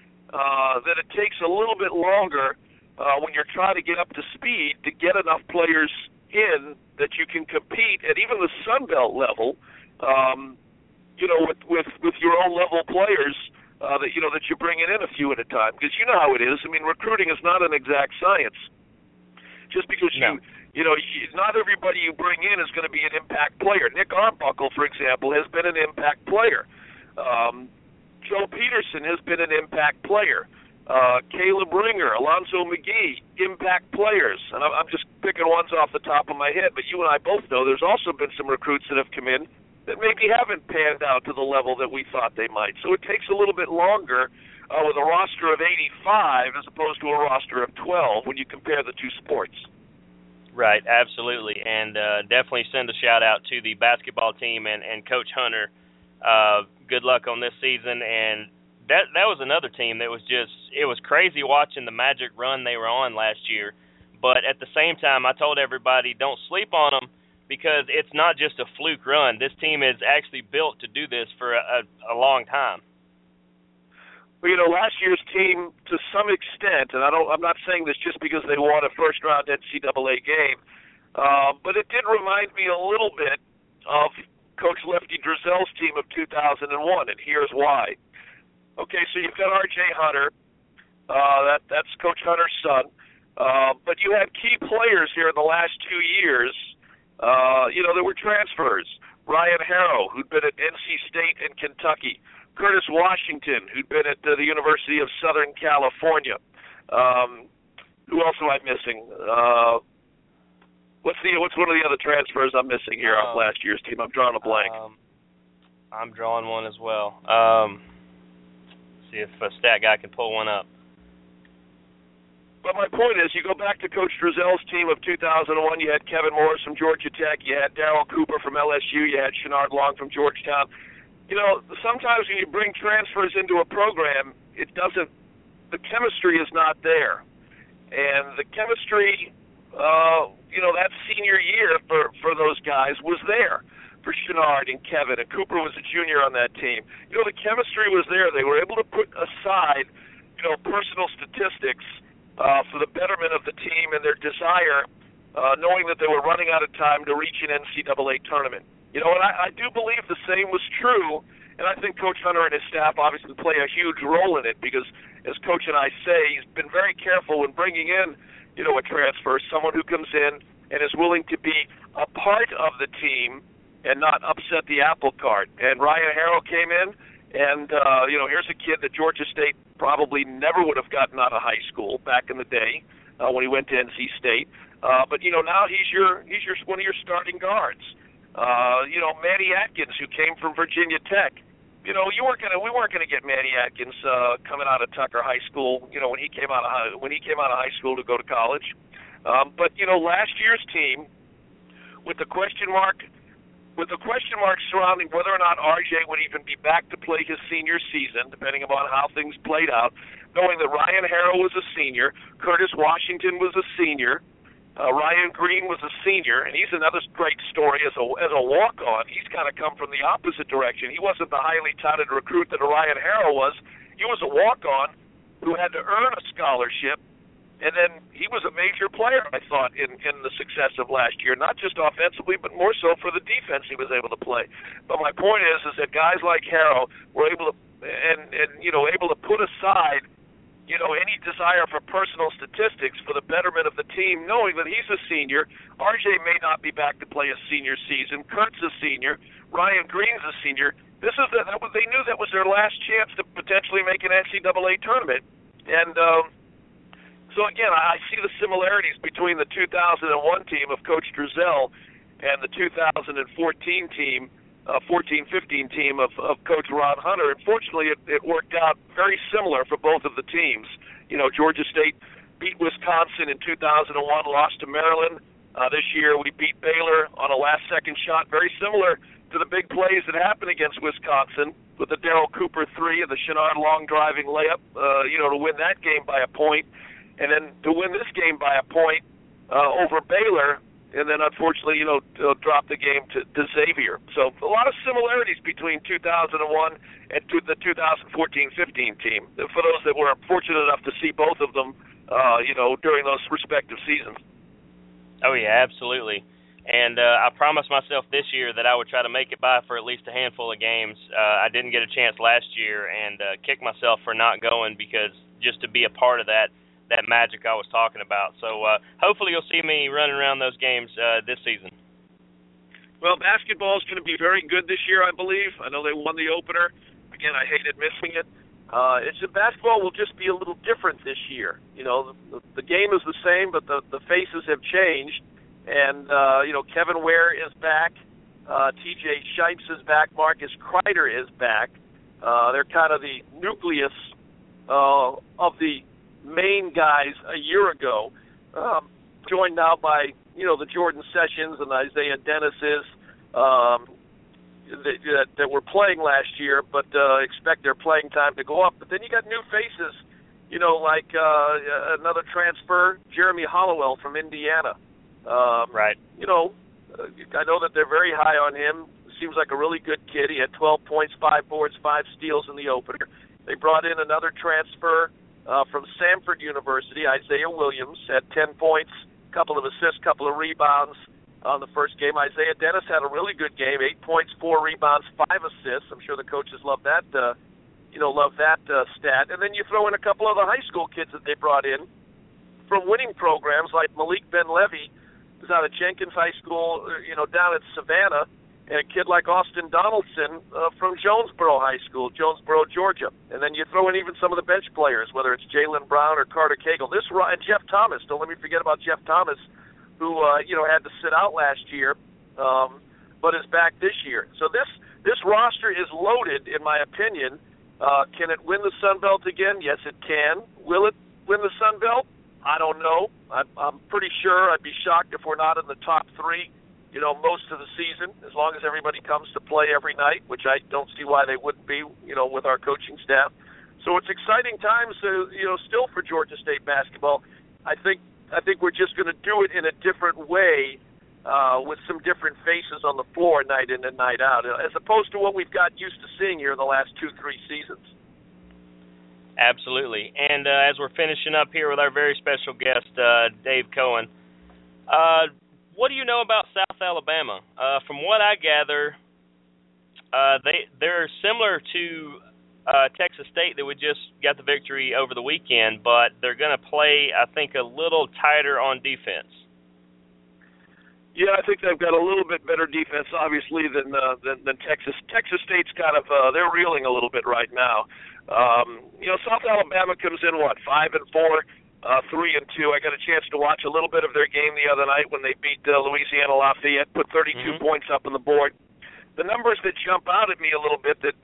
Uh, that it takes a little bit longer uh, when you're trying to get up to speed to get enough players in that you can compete at even the Sun Belt level, um, you know, with, with, with your own level players uh, that, you know, that you're bringing in a few at a time. Because you know how it is. I mean, recruiting is not an exact science. Just because no. you, you know, you, not everybody you bring in is going to be an impact player. Nick Arbuckle, for example, has been an impact player. Um, Joe Peterson has been an impact player. Uh, Caleb Ringer, Alonzo McGee, impact players. And I'm, I'm just picking ones off the top of my head, but you and I both know there's also been some recruits that have come in that maybe haven't panned out to the level that we thought they might. So it takes a little bit longer uh, with a roster of eighty-five as opposed to a roster of twelve when you compare the two sports. Right, absolutely. And uh, definitely send a shout-out to the basketball team and, and Coach Hunter. Uh, good luck on this season, and that that was another team that was just, it was crazy watching the magic run they were on last year, but at the same time, I told everybody, don't sleep on them, because it's not just a fluke run. This team is actually built to do this for a, a, a long time. Well, you know, last year's team, to some extent, and I don't, I'm not saying this just because they won a first-round N C double A game, uh, but it did remind me a little bit of Coach Lefty Drizel's team of two thousand one, and here's why. Okay, so you've got R J Hunter. Uh, that that's Coach Hunter's son. Uh, but you had key players here in the last two years. Uh, you know, there were transfers. Ryan Harrow, who'd been at N C State and Kentucky. Curtis Washington, who'd been at uh, the University of Southern California. Um, who else am I missing? Uh, What's the what's one of the other transfers I'm missing here um, off last year's team? I'm drawing a blank. Um, I'm drawing one as well. Um, see if a stat guy can pull one up. But my point is, you go back to Coach Drizel's team of two thousand one. You had Kevin Morris from Georgia Tech. You had Darryl Cooper from L S U. You had Shenard Long from Georgetown. You know, sometimes when you bring transfers into a program, it doesn't. The chemistry is not there, and the chemistry. Uh, you know, that senior year for, for those guys was there for Shenard and Kevin, and Cooper was a junior on that team. You know, the chemistry was there. They were able to put aside, you know, personal statistics uh, for the betterment of the team and their desire, uh, knowing that they were running out of time to reach an N C double A tournament. You know, and I, I do believe the same was true, and I think Coach Hunter and his staff obviously play a huge role in it because, as Coach and I say, he's been very careful when bringing in you know, a transfer, someone who comes in and is willing to be a part of the team and not upset the apple cart. And Ryan Harrow came in, and, uh, you know, here's a kid that Georgia State probably never would have gotten out of high school back in the day uh, when he went to N C State. Uh, but, you know, now he's your he's your one of your starting guards. Uh, you know, Manny Atkins, who came from Virginia Tech. you know, you weren't gonna we weren't gonna get Manny Atkins uh, coming out of Tucker High School. You know, when he came out of high, when he came out of high school to go to college. Um, but you know, last year's team, with the question mark, with the question mark surrounding whether or not R J would even be back to play his senior season, depending upon how things played out, knowing that Ryan Harrow was a senior, Curtis Washington was a senior, uh, Ryan Green was a senior, and he's another great story as a as a walk-on. He's kind of come from the opposite direction. He wasn't the highly touted recruit that Ryan Harrow was. He was a walk-on who had to earn a scholarship. And then he was a major player, I thought, in, in the success of last year, not just offensively, but more so for the defense he was able to play. But my point is, is that guys like Harrow were able to, and, and you know, able to put aside, you know, any desire for personal statistics for the betterment of the team, knowing that he's a senior. R J may not be back to play a senior season. Kurt's a senior. Ryan Green's a senior. This is the, that was, they knew that was their last chance to potentially make an N C double A tournament, and. Um, So, again, I see the similarities between the two thousand one team of Coach Drizel and the two thousand fourteen team, uh, fourteen fifteen team of, of Coach Ron Hunter. Unfortunately, it, it worked out very similar for both of the teams. You know, Georgia State beat Wisconsin in two thousand one, lost to Maryland. Uh, this year we beat Baylor on a last-second shot, very similar to the big plays that happened against Wisconsin with the Darrell Cooper three and the Chenard long driving layup, uh, you know, to win that game by a point. And then to win this game by a point uh, over Baylor, and then unfortunately, you know, to drop the game to, to Xavier. So a lot of similarities between two thousand one and to the two thousand fourteen fifteen team. For those that were fortunate enough to see both of them, uh, you know, during those respective seasons. Oh yeah, absolutely. And uh, I promised myself this year that I would try to make it by for at least a handful of games. Uh, I didn't get a chance last year, and uh, kick myself for not going because just to be a part of that. that magic I was talking about. So uh, hopefully you'll see me running around those games uh, this season. Well, basketball is going to be very good this year, I believe. I know they won the opener. Again, I hated missing it. Uh, it's basketball will just be a little different this year. You know, the, the game is the same, but the, the faces have changed. And, uh, you know, Kevin Ware is back. Uh, T J Shipes is back. Marcus Kreider is back. Uh, they're kind of the nucleus uh, of the main guys a year ago, um, joined now by, you know, the Jordan Sessions and Isaiah Dennis's um, that, that, that were playing last year, but uh, expect their playing time to go up. But then you got new faces, you know, like uh, another transfer, Jeremy Hollowell from Indiana. Um, right. You know, I know that they're very high on him. Seems like a really good kid. He had twelve points, five boards, five steals in the opener. They brought in another transfer Uh, from Samford University, Isaiah Williams, had ten points, couple of assists, couple of rebounds on the first game. Isaiah Dennis had a really good game, eight points, four rebounds, five assists. I'm sure the coaches love that, uh, you know, love that uh, stat. And then you throw in a couple of the high school kids that they brought in from winning programs like Malik Ben-Levy, who's out of Jenkins High School, you know, down at Savannah, and a kid like Austin Donaldson uh, from Jonesboro High School, Jonesboro, Georgia. And then you throw in even some of the bench players, whether it's Jalen Brown or Carter Cagle. This and Jeff Thomas. Don't let me forget about Jeff Thomas, who uh, you know had to sit out last year, um, but is back this year. So this this roster is loaded, in my opinion. Uh, can it win the Sun Belt again? Yes, it can. Will it win the Sun Belt? I don't know. I'm, I'm pretty sure. I'd be shocked if we're not in the top three. You know, most of the season, as long as everybody comes to play every night, which I don't see why they wouldn't be, you know, with our coaching staff. So it's exciting times, uh, you know, still for Georgia State basketball. I think I think we're just going to do it in a different way uh, with some different faces on the floor night in and night out, as opposed to what we've got used to seeing here in the last two, three seasons. Absolutely. And uh, as we're finishing up here with our very special guest, uh, Dave Cohen, uh, what do you know about South Alabama? Uh, from what I gather, uh, they they're similar to uh, Texas State that we just got the victory over the weekend, but they're going to play, I think, a little tighter on defense. Yeah, I think they've got a little bit better defense, obviously, than uh, than, than Texas. Texas State's kind of uh, they're reeling a little bit right now. Um, you know, South Alabama comes in what five and four. Uh, three and two. I got a chance to watch a little bit of their game the other night when they beat uh, Louisiana Lafayette, put thirty-two mm-hmm. points up on the board. The numbers that jump out at me a little bit that that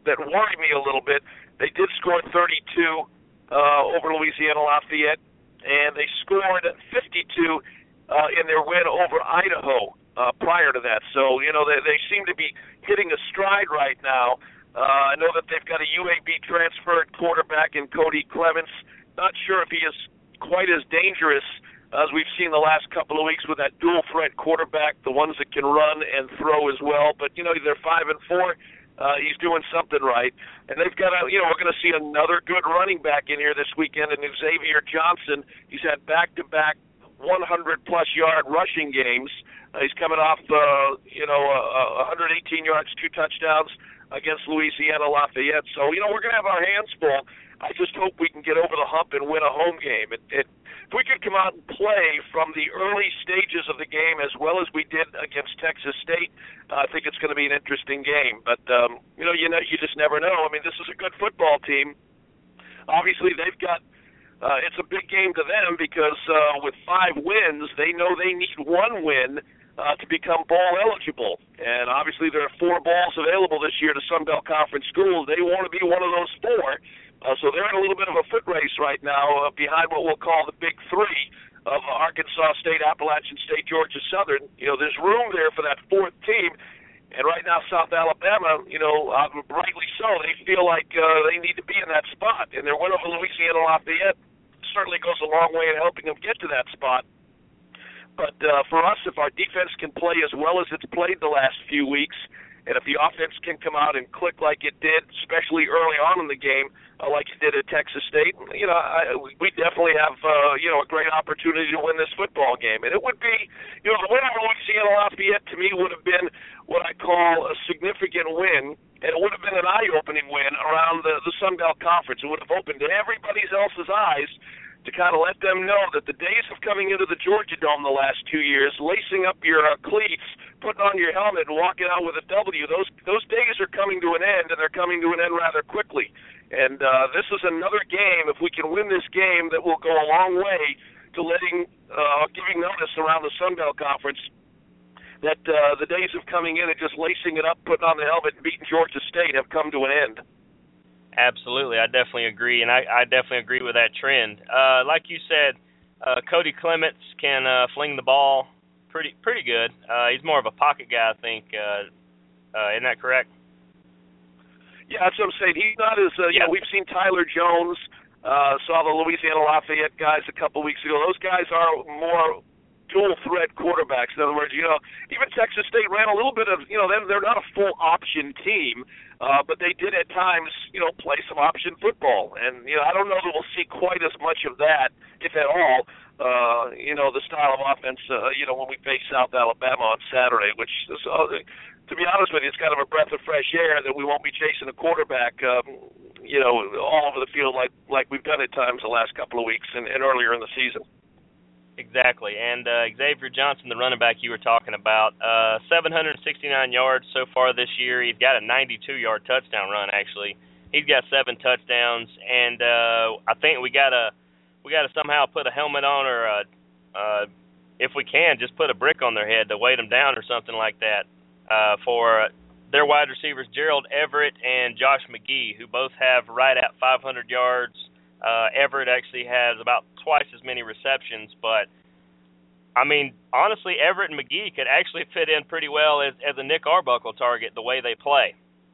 that worry me a little bit. They did score thirty-two uh, over Louisiana Lafayette, and they scored fifty-two uh, in their win over Idaho uh, prior to that. So, you know, they, they seem to be hitting a stride right now. Uh, I know that they've got a U A B transferred quarterback in Cody Clements. Not sure if he is quite as dangerous as we've seen the last couple of weeks with that dual threat quarterback, the ones that can run and throw as well. But, you know, they're five and four. Uh, he's doing something right. And they've got a, you know, we're going to see another good running back in here this weekend in Xavier Johnson. He's had back-to-back one hundred plus yard rushing games. Uh, he's coming off, uh, you know, uh, one hundred eighteen yards, two touchdowns against Louisiana Lafayette. So, you know, we're going to have our hands full. I just hope we can get over the hump and win a home game. It, it, if we could come out and play from the early stages of the game as well as we did against Texas State, uh, I think it's going to be an interesting game. But, um, you know, you know, you just never know. I mean, this is a good football team. Obviously, they've got uh, – it's a big game to them because uh, with five wins, they know they need one win Uh, to become bowl eligible. And obviously there are four bowls available this year to Sun Belt Conference schools. They want to be one of those four. Uh, so they're in a little bit of a foot race right now uh, behind what we'll call the big three of Arkansas State, Appalachian State, Georgia Southern. You know, there's room there for that fourth team. And right now South Alabama, you know, uh, rightly so, they feel like uh, they need to be in that spot. And their win over Louisiana Lafayette certainly goes a long way in helping them get to that spot. But uh, for us, if our defense can play as well as it's played the last few weeks, and if the offense can come out and click like it did, especially early on in the game, uh, like it did at Texas State, you know, I, we definitely have, uh, you know, a great opportunity to win this football game. And it would be, you know, the win over Louisiana Lafayette to me would have been what I call a significant win, and it would have been an eye-opening win around the, the Sun Belt Conference. It would have opened everybody else's eyes to kind of let them know that the days of coming into the Georgia Dome the last two years, lacing up your uh, cleats, putting on your helmet, and walking out with a W, those those days are coming to an end, and they're coming to an end rather quickly. And uh, this is another game, if we can win this game, that will go a long way to letting, uh, giving notice around the Sun Belt Conference that uh, the days of coming in and just lacing it up, putting on the helmet, and beating Georgia State have come to an end. Absolutely, I definitely agree, and I, I definitely agree with that trend. Uh, like you said, uh, Cody Clements can uh, fling the ball pretty pretty good. Uh, he's more of a pocket guy, I think. Uh, uh, isn't that correct? Yeah, that's what I'm saying. He's not as uh, yeah. you know. We've seen Tyler Jones, uh, saw the Louisiana Lafayette guys a couple weeks ago. Those guys are more dual threat quarterbacks. In other words, you know, even Texas State ran a little bit of, you know, they're, they're not a full option team. Uh, but they did at times, you know, play some option football. And, you know, I don't know that we'll see quite as much of that, if at all, uh, you know, the style of offense, uh, you know, when we face South Alabama on Saturday, which is, uh, to be honest with you, it's kind of a breath of fresh air that we won't be chasing a quarterback, um, you know, all over the field like, like we've done at times the last couple of weeks and, and earlier in the season. Exactly, and uh, Xavier Johnson, the running back you were talking about, uh, seven hundred sixty-nine yards so far this year. He's got a ninety-two yard touchdown run. Actually, he's got seven touchdowns, and uh, I think we gotta we gotta somehow put a helmet on, or uh, uh, if we can, just put a brick on their head to weight them down or something like that. Uh, for their wide receivers, Gerald Everett and Josh McGee, who both have right at five hundred yards. Uh, Everett actually has about twice as many receptions, but, I mean, honestly, Everett and McGee could actually fit in pretty well as, as a Nick Arbuckle target the way they play.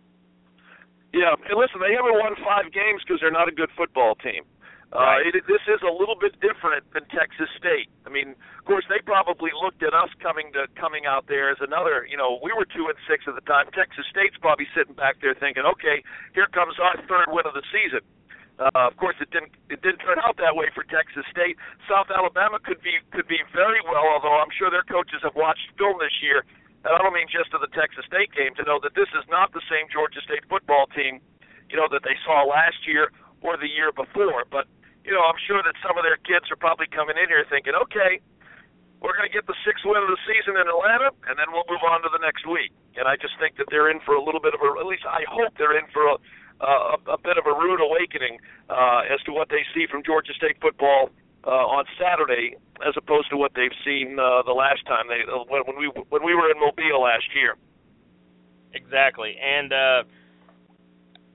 Yeah, and listen, they haven't won five games because they're not a good football team. Right. Uh, it, this is a little bit different than Texas State. I mean, of course, they probably looked at us coming to coming out there as another, you know, we were two and six at the time. Texas State's probably sitting back there thinking, okay, here comes our third win of the season. Uh, of course, it didn't it didn't turn out that way for Texas State. South Alabama could be could be very well, although I'm sure their coaches have watched film this year, and I don't mean just to the Texas State game, to know that this is not the same Georgia State football team, you know, that they saw last year or the year before. But, you know, I'm sure that some of their kids are probably coming in here thinking, okay, we're going to get the sixth win of the season in Atlanta, and then we'll move on to the next week. And I just think that they're in for a little bit of a, at least I hope they're in for a, Uh, a, a bit of a rude awakening uh, as to what they see from Georgia State football uh, on Saturday, as opposed to what they've seen uh, the last time they uh, when, when we when we were in Mobile last year. Exactly, and uh,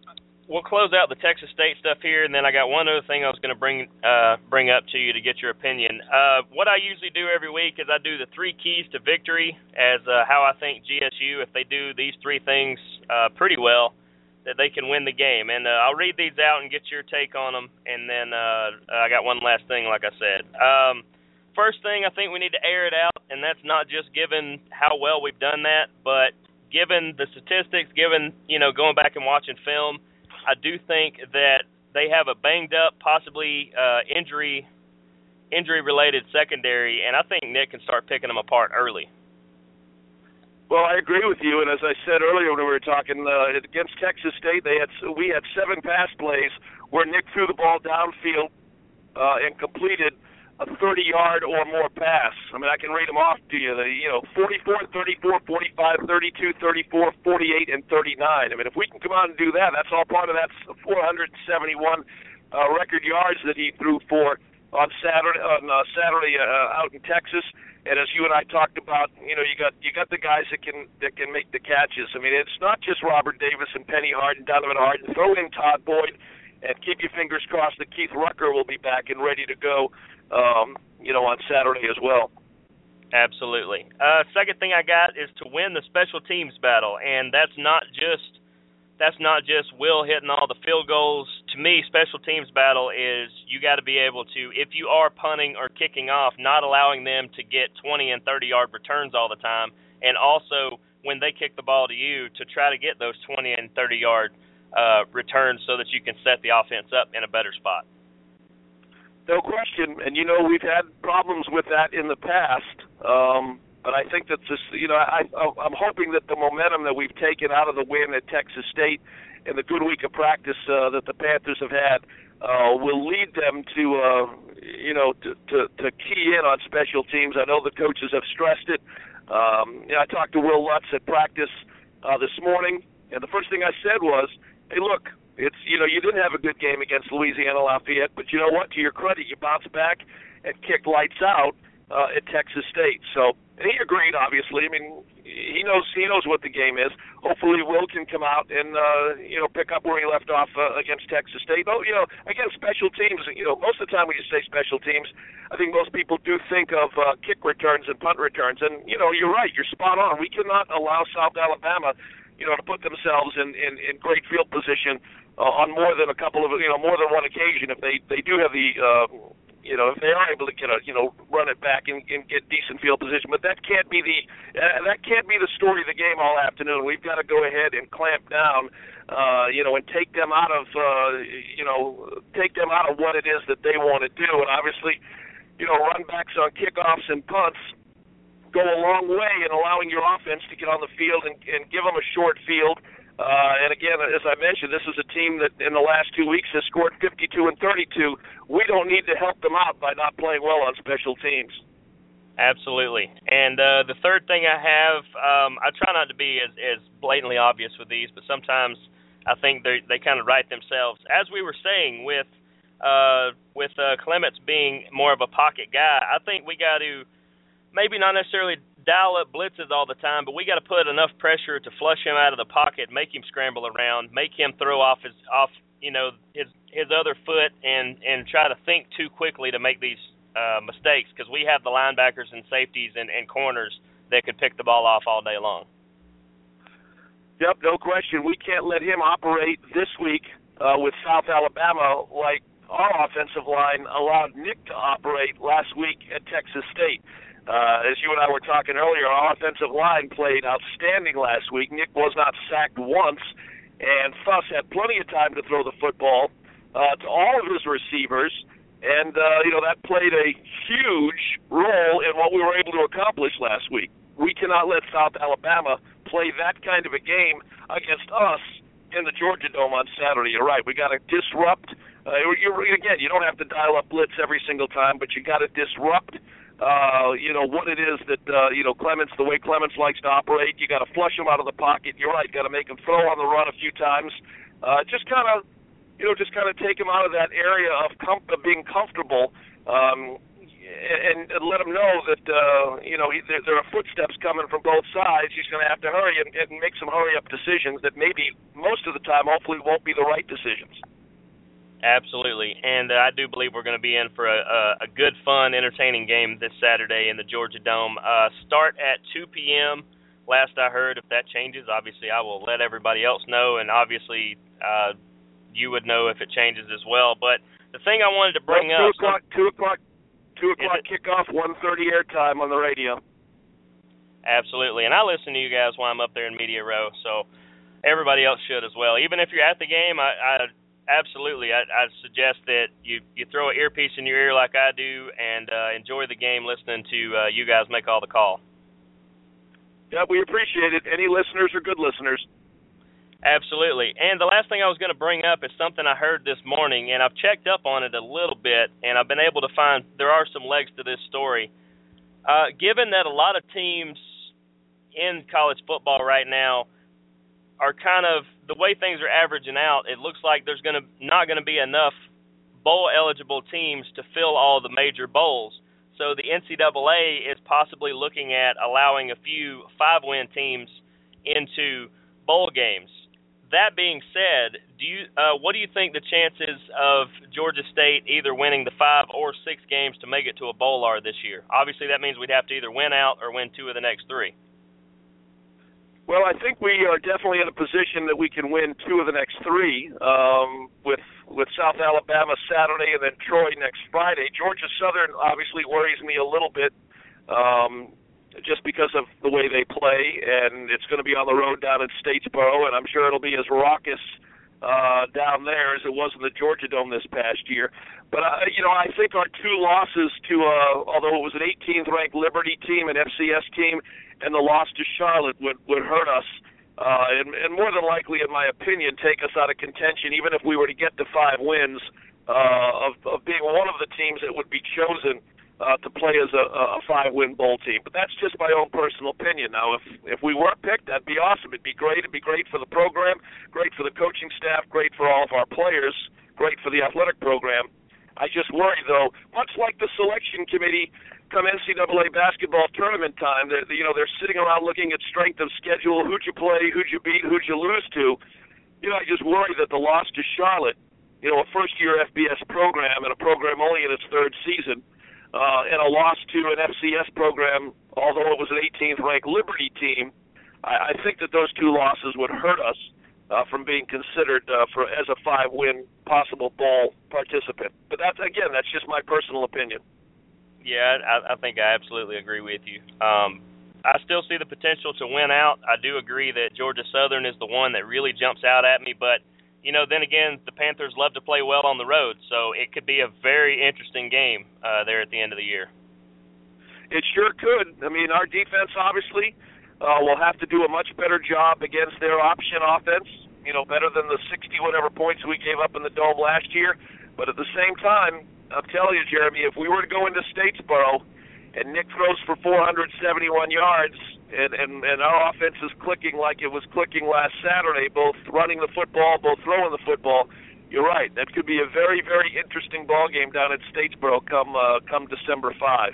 we'll close out the Texas State stuff here, and then I got one other thing I was going to bring uh, bring up to you to get your opinion. Uh, what I usually do every week is I do the three keys to victory as uh, how I think G S U, if they do these three things uh, pretty well, that they can win the game. And uh, I'll read these out and get your take on them, and then uh, I got one last thing, like I said. Um, first thing, I think we need to air it out, and that's not just given how well we've done that, but given the statistics, given, you know, going back and watching film, I do think that they have a banged-up, possibly uh, injury, injury-related secondary, and I think Nick can start picking them apart early. Well, I agree with you, and as I said earlier when we were talking uh, against Texas State, they had we had seven pass plays where Nick threw the ball downfield uh, and completed a thirty-yard or more pass. I mean, I can read them off to you. The, you know, forty-four, thirty-four, forty-five, thirty-two, thirty-four, forty-eight, and thirty-nine. I mean, if we can come out and do that, that's all part of that four hundred seventy-one uh, record yards that he threw for on Saturday on uh, Saturday uh, out in Texas. And as you and I talked about, you know, you got you got the guys that can that can make the catches. I mean, it's not just Robert Davis and Penny Harden, Donovan Harden. Throw in Todd Boyd, and keep your fingers crossed that Keith Rucker will be back and ready to go, um, you know, on Saturday as well. Absolutely. Uh, second thing I got is to win the special teams battle, and that's not just that's not just Will hitting all the field goals. To me, special teams battle is you got to be able to, if you are punting or kicking off, not allowing them to get twenty and thirty-yard returns all the time, and also when they kick the ball to you, to try to get those twenty and thirty-yard uh, returns so that you can set the offense up in a better spot. No question, and you know we've had problems with that in the past. Um, But I think that this, you know, I, I'm hoping that the momentum that we've taken out of the win at Texas State and the good week of practice uh, that the Panthers have had uh, will lead them to, uh, you know, to, to, to key in on special teams. I know the coaches have stressed it. Um, you know, I talked to Will Lutz at practice uh, this morning, and the first thing I said was, hey, look, it's, you know, you didn't have a good game against Louisiana Lafayette, but you know what? To your credit, you bounced back and kicked lights out uh, at Texas State. So, and he agreed, obviously. I mean, he knows he knows what the game is. Hopefully, Will can come out and uh, you know pick up where he left off uh, against Texas State. But you know, again, special teams. You know, most of the time when you say special teams, I think most people do think of uh, kick returns and punt returns. And you know, you're right. You're spot on. We cannot allow South Alabama, you know, to put themselves in in, in great field position uh, on more than a couple of you know more than one occasion if they they do have the. Uh, You know, if they are able to get a, you know, run it back and, and get decent field position, but that can't be the uh, that can't be the story of the game all afternoon. We've got to go ahead and clamp down, uh, you know, and take them out of, uh, you know, take them out of what it is that they want to do. And obviously, you know, run backs on kickoffs and punts go a long way in allowing your offense to get on the field and, and give them a short field. Uh, and again, as I mentioned, this is a team that in the last two weeks has scored fifty-two and thirty-two. We don't need to help them out by not playing well on special teams. Absolutely. And uh, the third thing I have, um, I try not to be as, as blatantly obvious with these, but sometimes I think they they kind of write themselves. As we were saying with uh, with uh, Clements being more of a pocket guy, I think we got to maybe not necessarily dial up blitzes all the time, but we got to put enough pressure to flush him out of the pocket, make him scramble around, make him throw off his off you know his his other foot, and and try to think too quickly to make these uh, mistakes, because we have the linebackers and safeties and, and corners that could pick the ball off all day long. Yep, no question. We can't let him operate this week uh, with South Alabama like our offensive line allowed Nick to operate last week at Texas State. Uh, as you and I were talking earlier, our offensive line played outstanding last week. Nick was not sacked once, and Fuss had plenty of time to throw the football uh, to all of his receivers, and uh, you know that played a huge role in what we were able to accomplish last week. We cannot let South Alabama play that kind of a game against us in the Georgia Dome on Saturday. You're right. We got to disrupt. Uh, you again, you don't have to dial up blitz every single time, but you got to disrupt. Uh, you know, what it is that, uh, you know, Clements, the way Clements likes to operate. You got to flush him out of the pocket. You're right, got to make him throw on the run a few times. Uh, just kind of, you know, just kind of take him out of that area of, com- of being comfortable. Um, and, and, and let him know that uh, you know he, there, there are footsteps coming from both sides. He's going to have to hurry and, and make some hurry-up decisions that maybe most of the time, hopefully, won't be the right decisions. Absolutely, and uh, I do believe we're going to be in for a, a, a good, fun, entertaining game this Saturday in the Georgia Dome. Uh, start at two p.m. Last I heard. If that changes, obviously I will let everybody else know, and obviously uh, you would know if it changes as well. But the thing I wanted to bring well, two up... O'clock, two o'clock, two o'clock kickoff, one thirty airtime on the radio. Absolutely, and I listen to you guys while I'm up there in Media Row, so everybody else should as well. Even if you're at the game, I, I absolutely, I, I suggest that you, you throw an earpiece in your ear like I do and uh, enjoy the game listening to uh, you guys make all the call. Yeah, we appreciate it. Any listeners are good listeners. Absolutely. And the last thing I was going to bring up is something I heard this morning, and I've checked up on it a little bit, and I've been able to find there are some legs to this story. Uh, given that a lot of teams in college football right now are kind of, the way things are averaging out, it looks like there's going to not going to be enough bowl-eligible teams to fill all the major bowls. So the N C double A is possibly looking at allowing a few five-win teams into bowl games. That being said, do you uh, what do you think the chances of Georgia State either winning the five or six games to make it to a bowl are this year? Obviously, that means we'd have to either win out or win two of the next three. Well, I think we are definitely in a position that we can win two of the next three, um, with with South Alabama Saturday and then Troy next Friday. Georgia Southern obviously worries me a little bit, um, just because of the way they play, and it's going to be on the road down in Statesboro, and I'm sure it'll be as raucous uh, down there as it was in the Georgia Dome this past year. But, uh, you know, I think our two losses to, uh, although it was an eighteenth ranked Liberty team, an F C S team, and the loss to Charlotte would, would hurt us, uh, and, and more than likely, in my opinion, take us out of contention, even if we were to get to five wins, uh, of, of being one of the teams that would be chosen Uh, to play as a, a five-win bowl team. But that's just my own personal opinion. Now, if if we were picked, that'd be awesome. It'd be great. It'd be great for the program, great for the coaching staff, great for all of our players, great for the athletic program. I just worry, though, much like the selection committee come N C double A basketball tournament time, they're, you know, they're sitting around looking at strength of schedule, who'd you play, who'd you beat, who'd you lose to. You know, I just worry that the loss to Charlotte, you know, a first-year F B S program and a program only in its third season, Uh, and a loss to an F C S program, although it was an eighteenth ranked Liberty team, I, I think that those two losses would hurt us uh, from being considered uh, for as a five-win possible bowl participant. But that's again, that's just my personal opinion. Yeah, I, I think I absolutely agree with you. Um, I still see the potential to win out. I do agree that Georgia Southern is the one that really jumps out at me, but you know, then again, the Panthers love to play well on the road, so it could be a very interesting game uh, there at the end of the year. It sure could. I mean, our defense obviously uh, will have to do a much better job against their option offense, you know, better than the sixty-whatever points we gave up in the Dome last year. But at the same time, I'll tell you, Jeremy, if we were to go into Statesboro and Nick throws for four hundred seventy-one yards, And, and, and our offense is clicking like it was clicking last Saturday, both running the football, both throwing the football, you're right. That could be a very, very interesting ball game down at Statesboro come uh, come December fifth.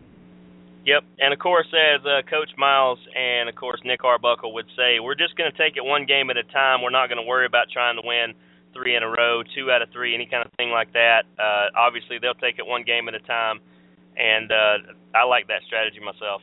Yep, and of course, as uh, Coach Miles and, of course, Nick Arbuckle would say, we're just going to take it one game at a time. We're not going to worry about trying to win three in a row, two out of three, any kind of thing like that. Uh, obviously, they'll take it one game at a time, and uh, I like that strategy myself.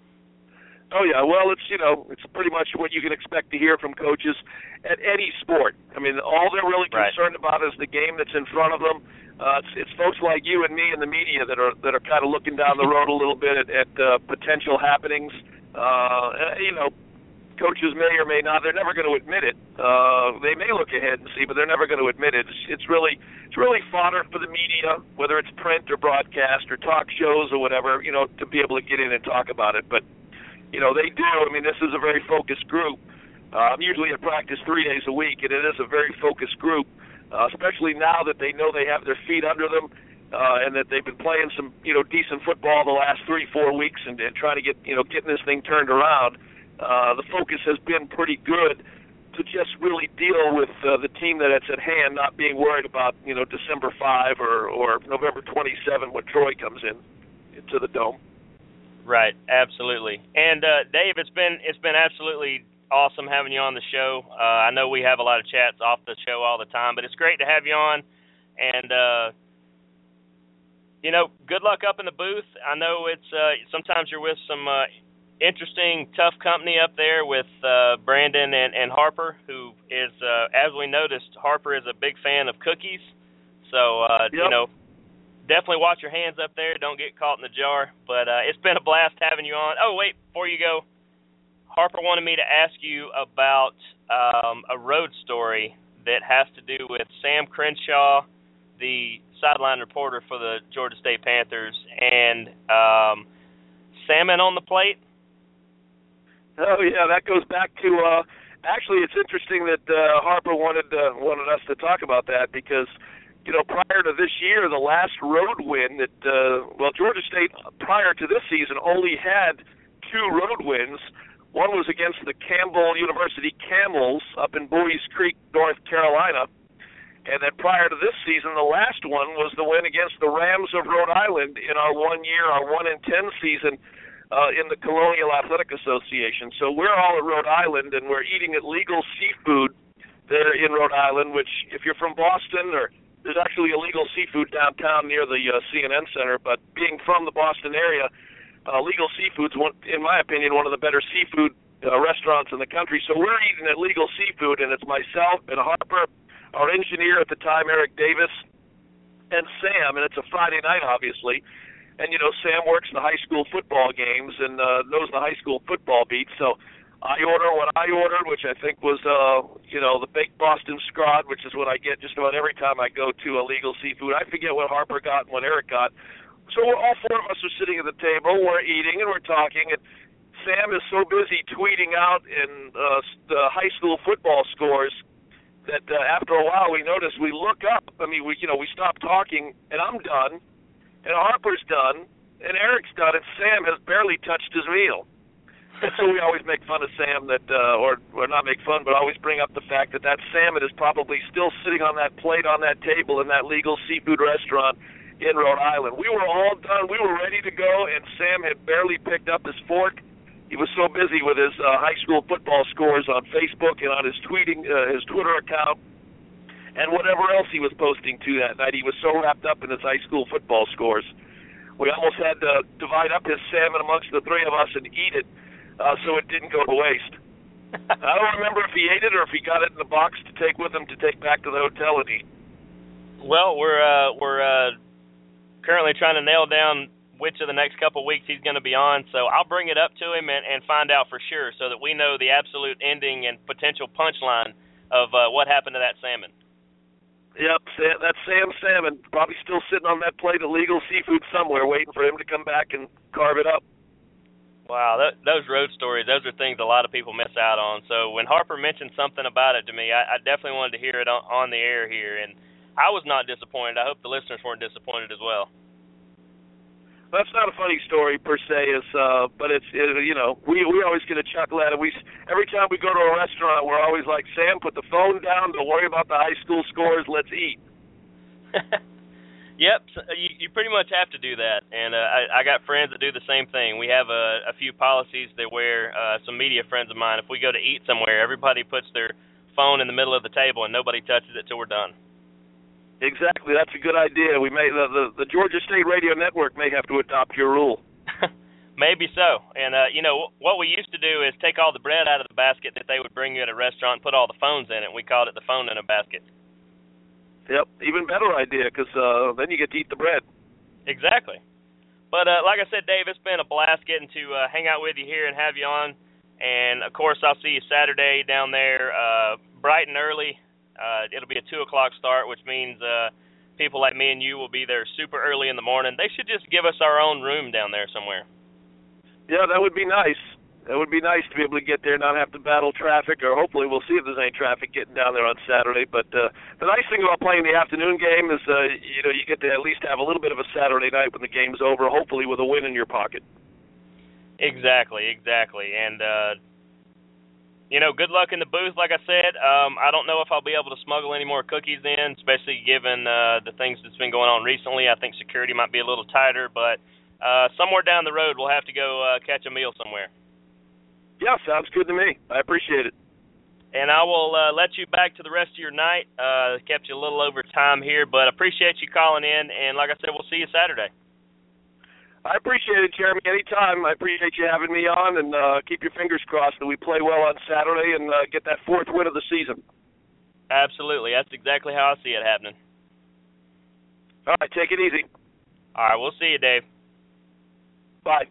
Oh, yeah. Well, it's, you know, it's pretty much what you can expect to hear from coaches at any sport. I mean, all they're really concerned right. about is the game that's in front of them. Uh, it's, it's folks like you and me in the media that are that are kind of looking down the road a little bit at, at uh, potential happenings. Uh, you know, coaches may or may not. They're never going to admit it. Uh, they may look ahead and see, but they're never going to admit it. It's, it's really it's really fodder for the media, whether it's print or broadcast or talk shows or whatever, you know, to be able to get in and talk about it. But you know, they do. I mean, this is a very focused group. Uh, I'm usually at practice three days a week, and it is a very focused group, uh, especially now that they know they have their feet under them uh, and that they've been playing some, you know, decent football the last three, four weeks and, and trying to get, you know, getting this thing turned around. Uh, the focus has been pretty good to just really deal with uh, the team that it's at hand, not being worried about, you know, December fifth or, or November twenty-seventh when Troy comes in. to the Dome. Right, absolutely. And uh, Dave, it's been it's been absolutely awesome having you on the show. Uh, I know we have a lot of chats off the show all the time, but it's great to have you on. And uh, you know, good luck up in the booth. I know it's uh, sometimes you're with some uh, interesting, tough company up there with uh, Brandon and, and Harper, who is, uh, as we noticed, Harper is a big fan of cookies. So uh, yep. you know. Definitely watch your hands up there. Don't get caught in the jar. But uh, it's been a blast having you on. Oh, wait, before you go, Harper wanted me to ask you about um, a road story that has to do with Sam Crenshaw, the sideline reporter for the Georgia State Panthers, and um, salmon on the plate. Oh, yeah, that goes back to uh, – actually, it's interesting that uh, Harper wanted uh, wanted us to talk about that because – you know, prior to this year, the last road win that, uh, well, Georgia State, prior to this season, only had two road wins. One was against the Campbell University Camels up in Bowie's Creek, North Carolina. And then prior to this season, the last one was the win against the Rams of Rhode Island in our one year, our one in ten season uh, in the Colonial Athletic Association. So we're all at Rhode Island, and we're eating at Legal Seafood there in Rhode Island, which if you're from Boston or there's actually illegal seafood downtown near the uh, C N N Center, but being from the Boston area, uh, Legal Seafood's, one, in my opinion, one of the better seafood uh, restaurants in the country. So we're eating at Legal Seafood, and it's myself and Harper, our engineer at the time, Eric Davis, and Sam, and it's a Friday night, obviously. And, you know, Sam works the high school football games and uh, knows the high school football beat, so I order what I ordered, which I think was, uh, you know, the baked Boston scrod, which is what I get just about every time I go to a Legal Seafood. I forget what Harper got and what Eric got. So we're, all four of us are sitting at the table, we're eating and we're talking, and Sam is so busy tweeting out in uh, the high school football scores that uh, after a while we notice we look up. I mean, we you know we stop talking, and I'm done, and Harper's done, and Eric's done, and Sam has barely touched his meal. And so we always make fun of Sam that, uh, or, or not make fun, but always bring up the fact that that salmon is probably still sitting on that plate on that table in that Legal Seafood restaurant in Rhode Island. We were all done. We were ready to go, and Sam had barely picked up his fork. He was so busy with his uh, high school football scores on Facebook and on his tweeting, uh, his Twitter account, and whatever else he was posting to that night. He was so wrapped up in his high school football scores. We almost had to divide up his salmon amongst the three of us and eat it. Uh, so it didn't go to waste. I don't remember if he ate it or if he got it in the box to take with him to take back to the hotel and eat. Well, we're uh, we're uh, currently trying to nail down which of the next couple of weeks he's going to be on, so I'll bring it up to him and, and find out for sure so that we know the absolute ending and potential punchline of uh, what happened to that salmon. Yep, that's Sam Salmon, probably still sitting on that plate of Legal Seafood somewhere waiting for him to come back and carve it up. Wow, that, those road stories, those are things a lot of people miss out on. So when Harper mentioned something about it to me, I, I definitely wanted to hear it on, on the air here. And I was not disappointed. I hope the listeners weren't disappointed as well. That's not a funny story per se, is, uh, but it's, it, you know, we we always get a chuckle out of it. We, every time we go to a restaurant, we're always like, Sam, put the phone down, don't worry about the high school scores, let's eat. Yep, so you, you pretty much have to do that, and uh, I, I got friends that do the same thing. We have a, a few policies that where uh, some media friends of mine, if we go to eat somewhere, everybody puts their phone in the middle of the table and nobody touches it till we're done. Exactly, that's a good idea. We may the, the, the Georgia State Radio Network may have to adopt your rule. Maybe so, and uh, you know what we used to do is take all the bread out of the basket that they would bring you at a restaurant and put all the phones in it. We called it the phone in a basket. Yep, even better idea, because uh, then you get to eat the bread. Exactly. But uh, like I said, Dave, it's been a blast getting to uh, hang out with you here and have you on. And, of course, I'll see you Saturday down there uh, bright and early. Uh, it'll be a two o'clock start, which means uh, people like me and you will be there super early in the morning. They should just give us our own room down there somewhere. Yeah, that would be nice. That would be nice to be able to get there and not have to battle traffic, or hopefully we'll see if there's any traffic getting down there on Saturday. But uh, the nice thing about playing the afternoon game is, uh, you know, you get to at least have a little bit of a Saturday night when the game's over, hopefully with a win in your pocket. Exactly, exactly. And, uh, you know, good luck in the booth, like I said. Um, I don't know if I'll be able to smuggle any more cookies in, especially given uh, the things that's been going on recently. I think security might be a little tighter, but uh, somewhere down the road we'll have to go uh, catch a meal somewhere. Yeah, sounds good to me. I appreciate it. And I will uh, let you back to the rest of your night. Uh, kept you a little over time here, but appreciate you calling in. And like I said, we'll see you Saturday. I appreciate it, Jeremy. Anytime. I appreciate you having me on, and uh, keep your fingers crossed that we play well on Saturday and uh, get that fourth win of the season. Absolutely. That's exactly how I see it happening. All right, take it easy. All right, we'll see you, Dave. Bye.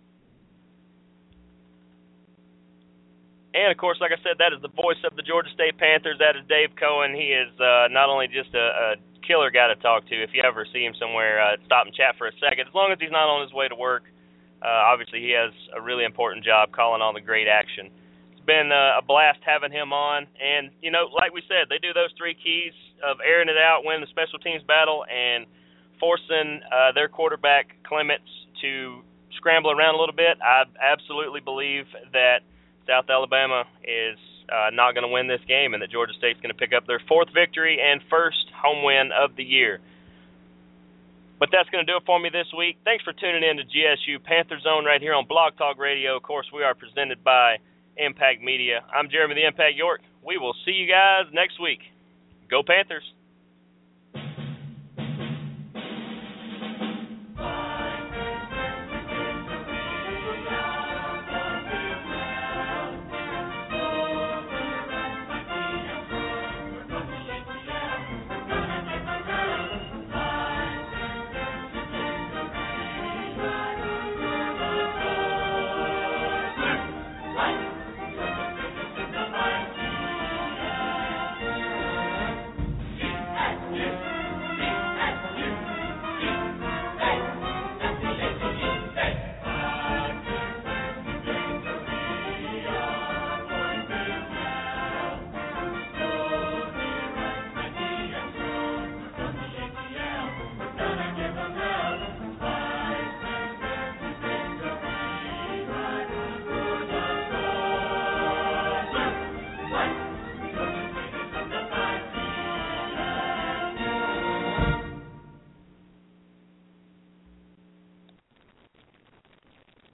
And, of course, like I said, that is the voice of the Georgia State Panthers. That is Dave Cohen. He is uh, not only just a, a killer guy to talk to. If you ever see him somewhere, uh, stop and chat for a second. As long as he's not on his way to work, uh, obviously he has a really important job calling on the great action. It's been uh, a blast having him on. And, you know, like we said, they do those three keys of airing it out, winning the special teams battle, and forcing uh, their quarterback, Clements, to scramble around a little bit. I absolutely believe that South Alabama is uh, not going to win this game and that Georgia State's going to pick up their fourth victory and first home win of the year. But that's going to do it for me this week. Thanks for tuning in to G S U Panther Zone right here on Blog Talk Radio. Of course, we are presented by Impact Media. I'm Jeremy the Impact York. We will see you guys next week. Go Panthers.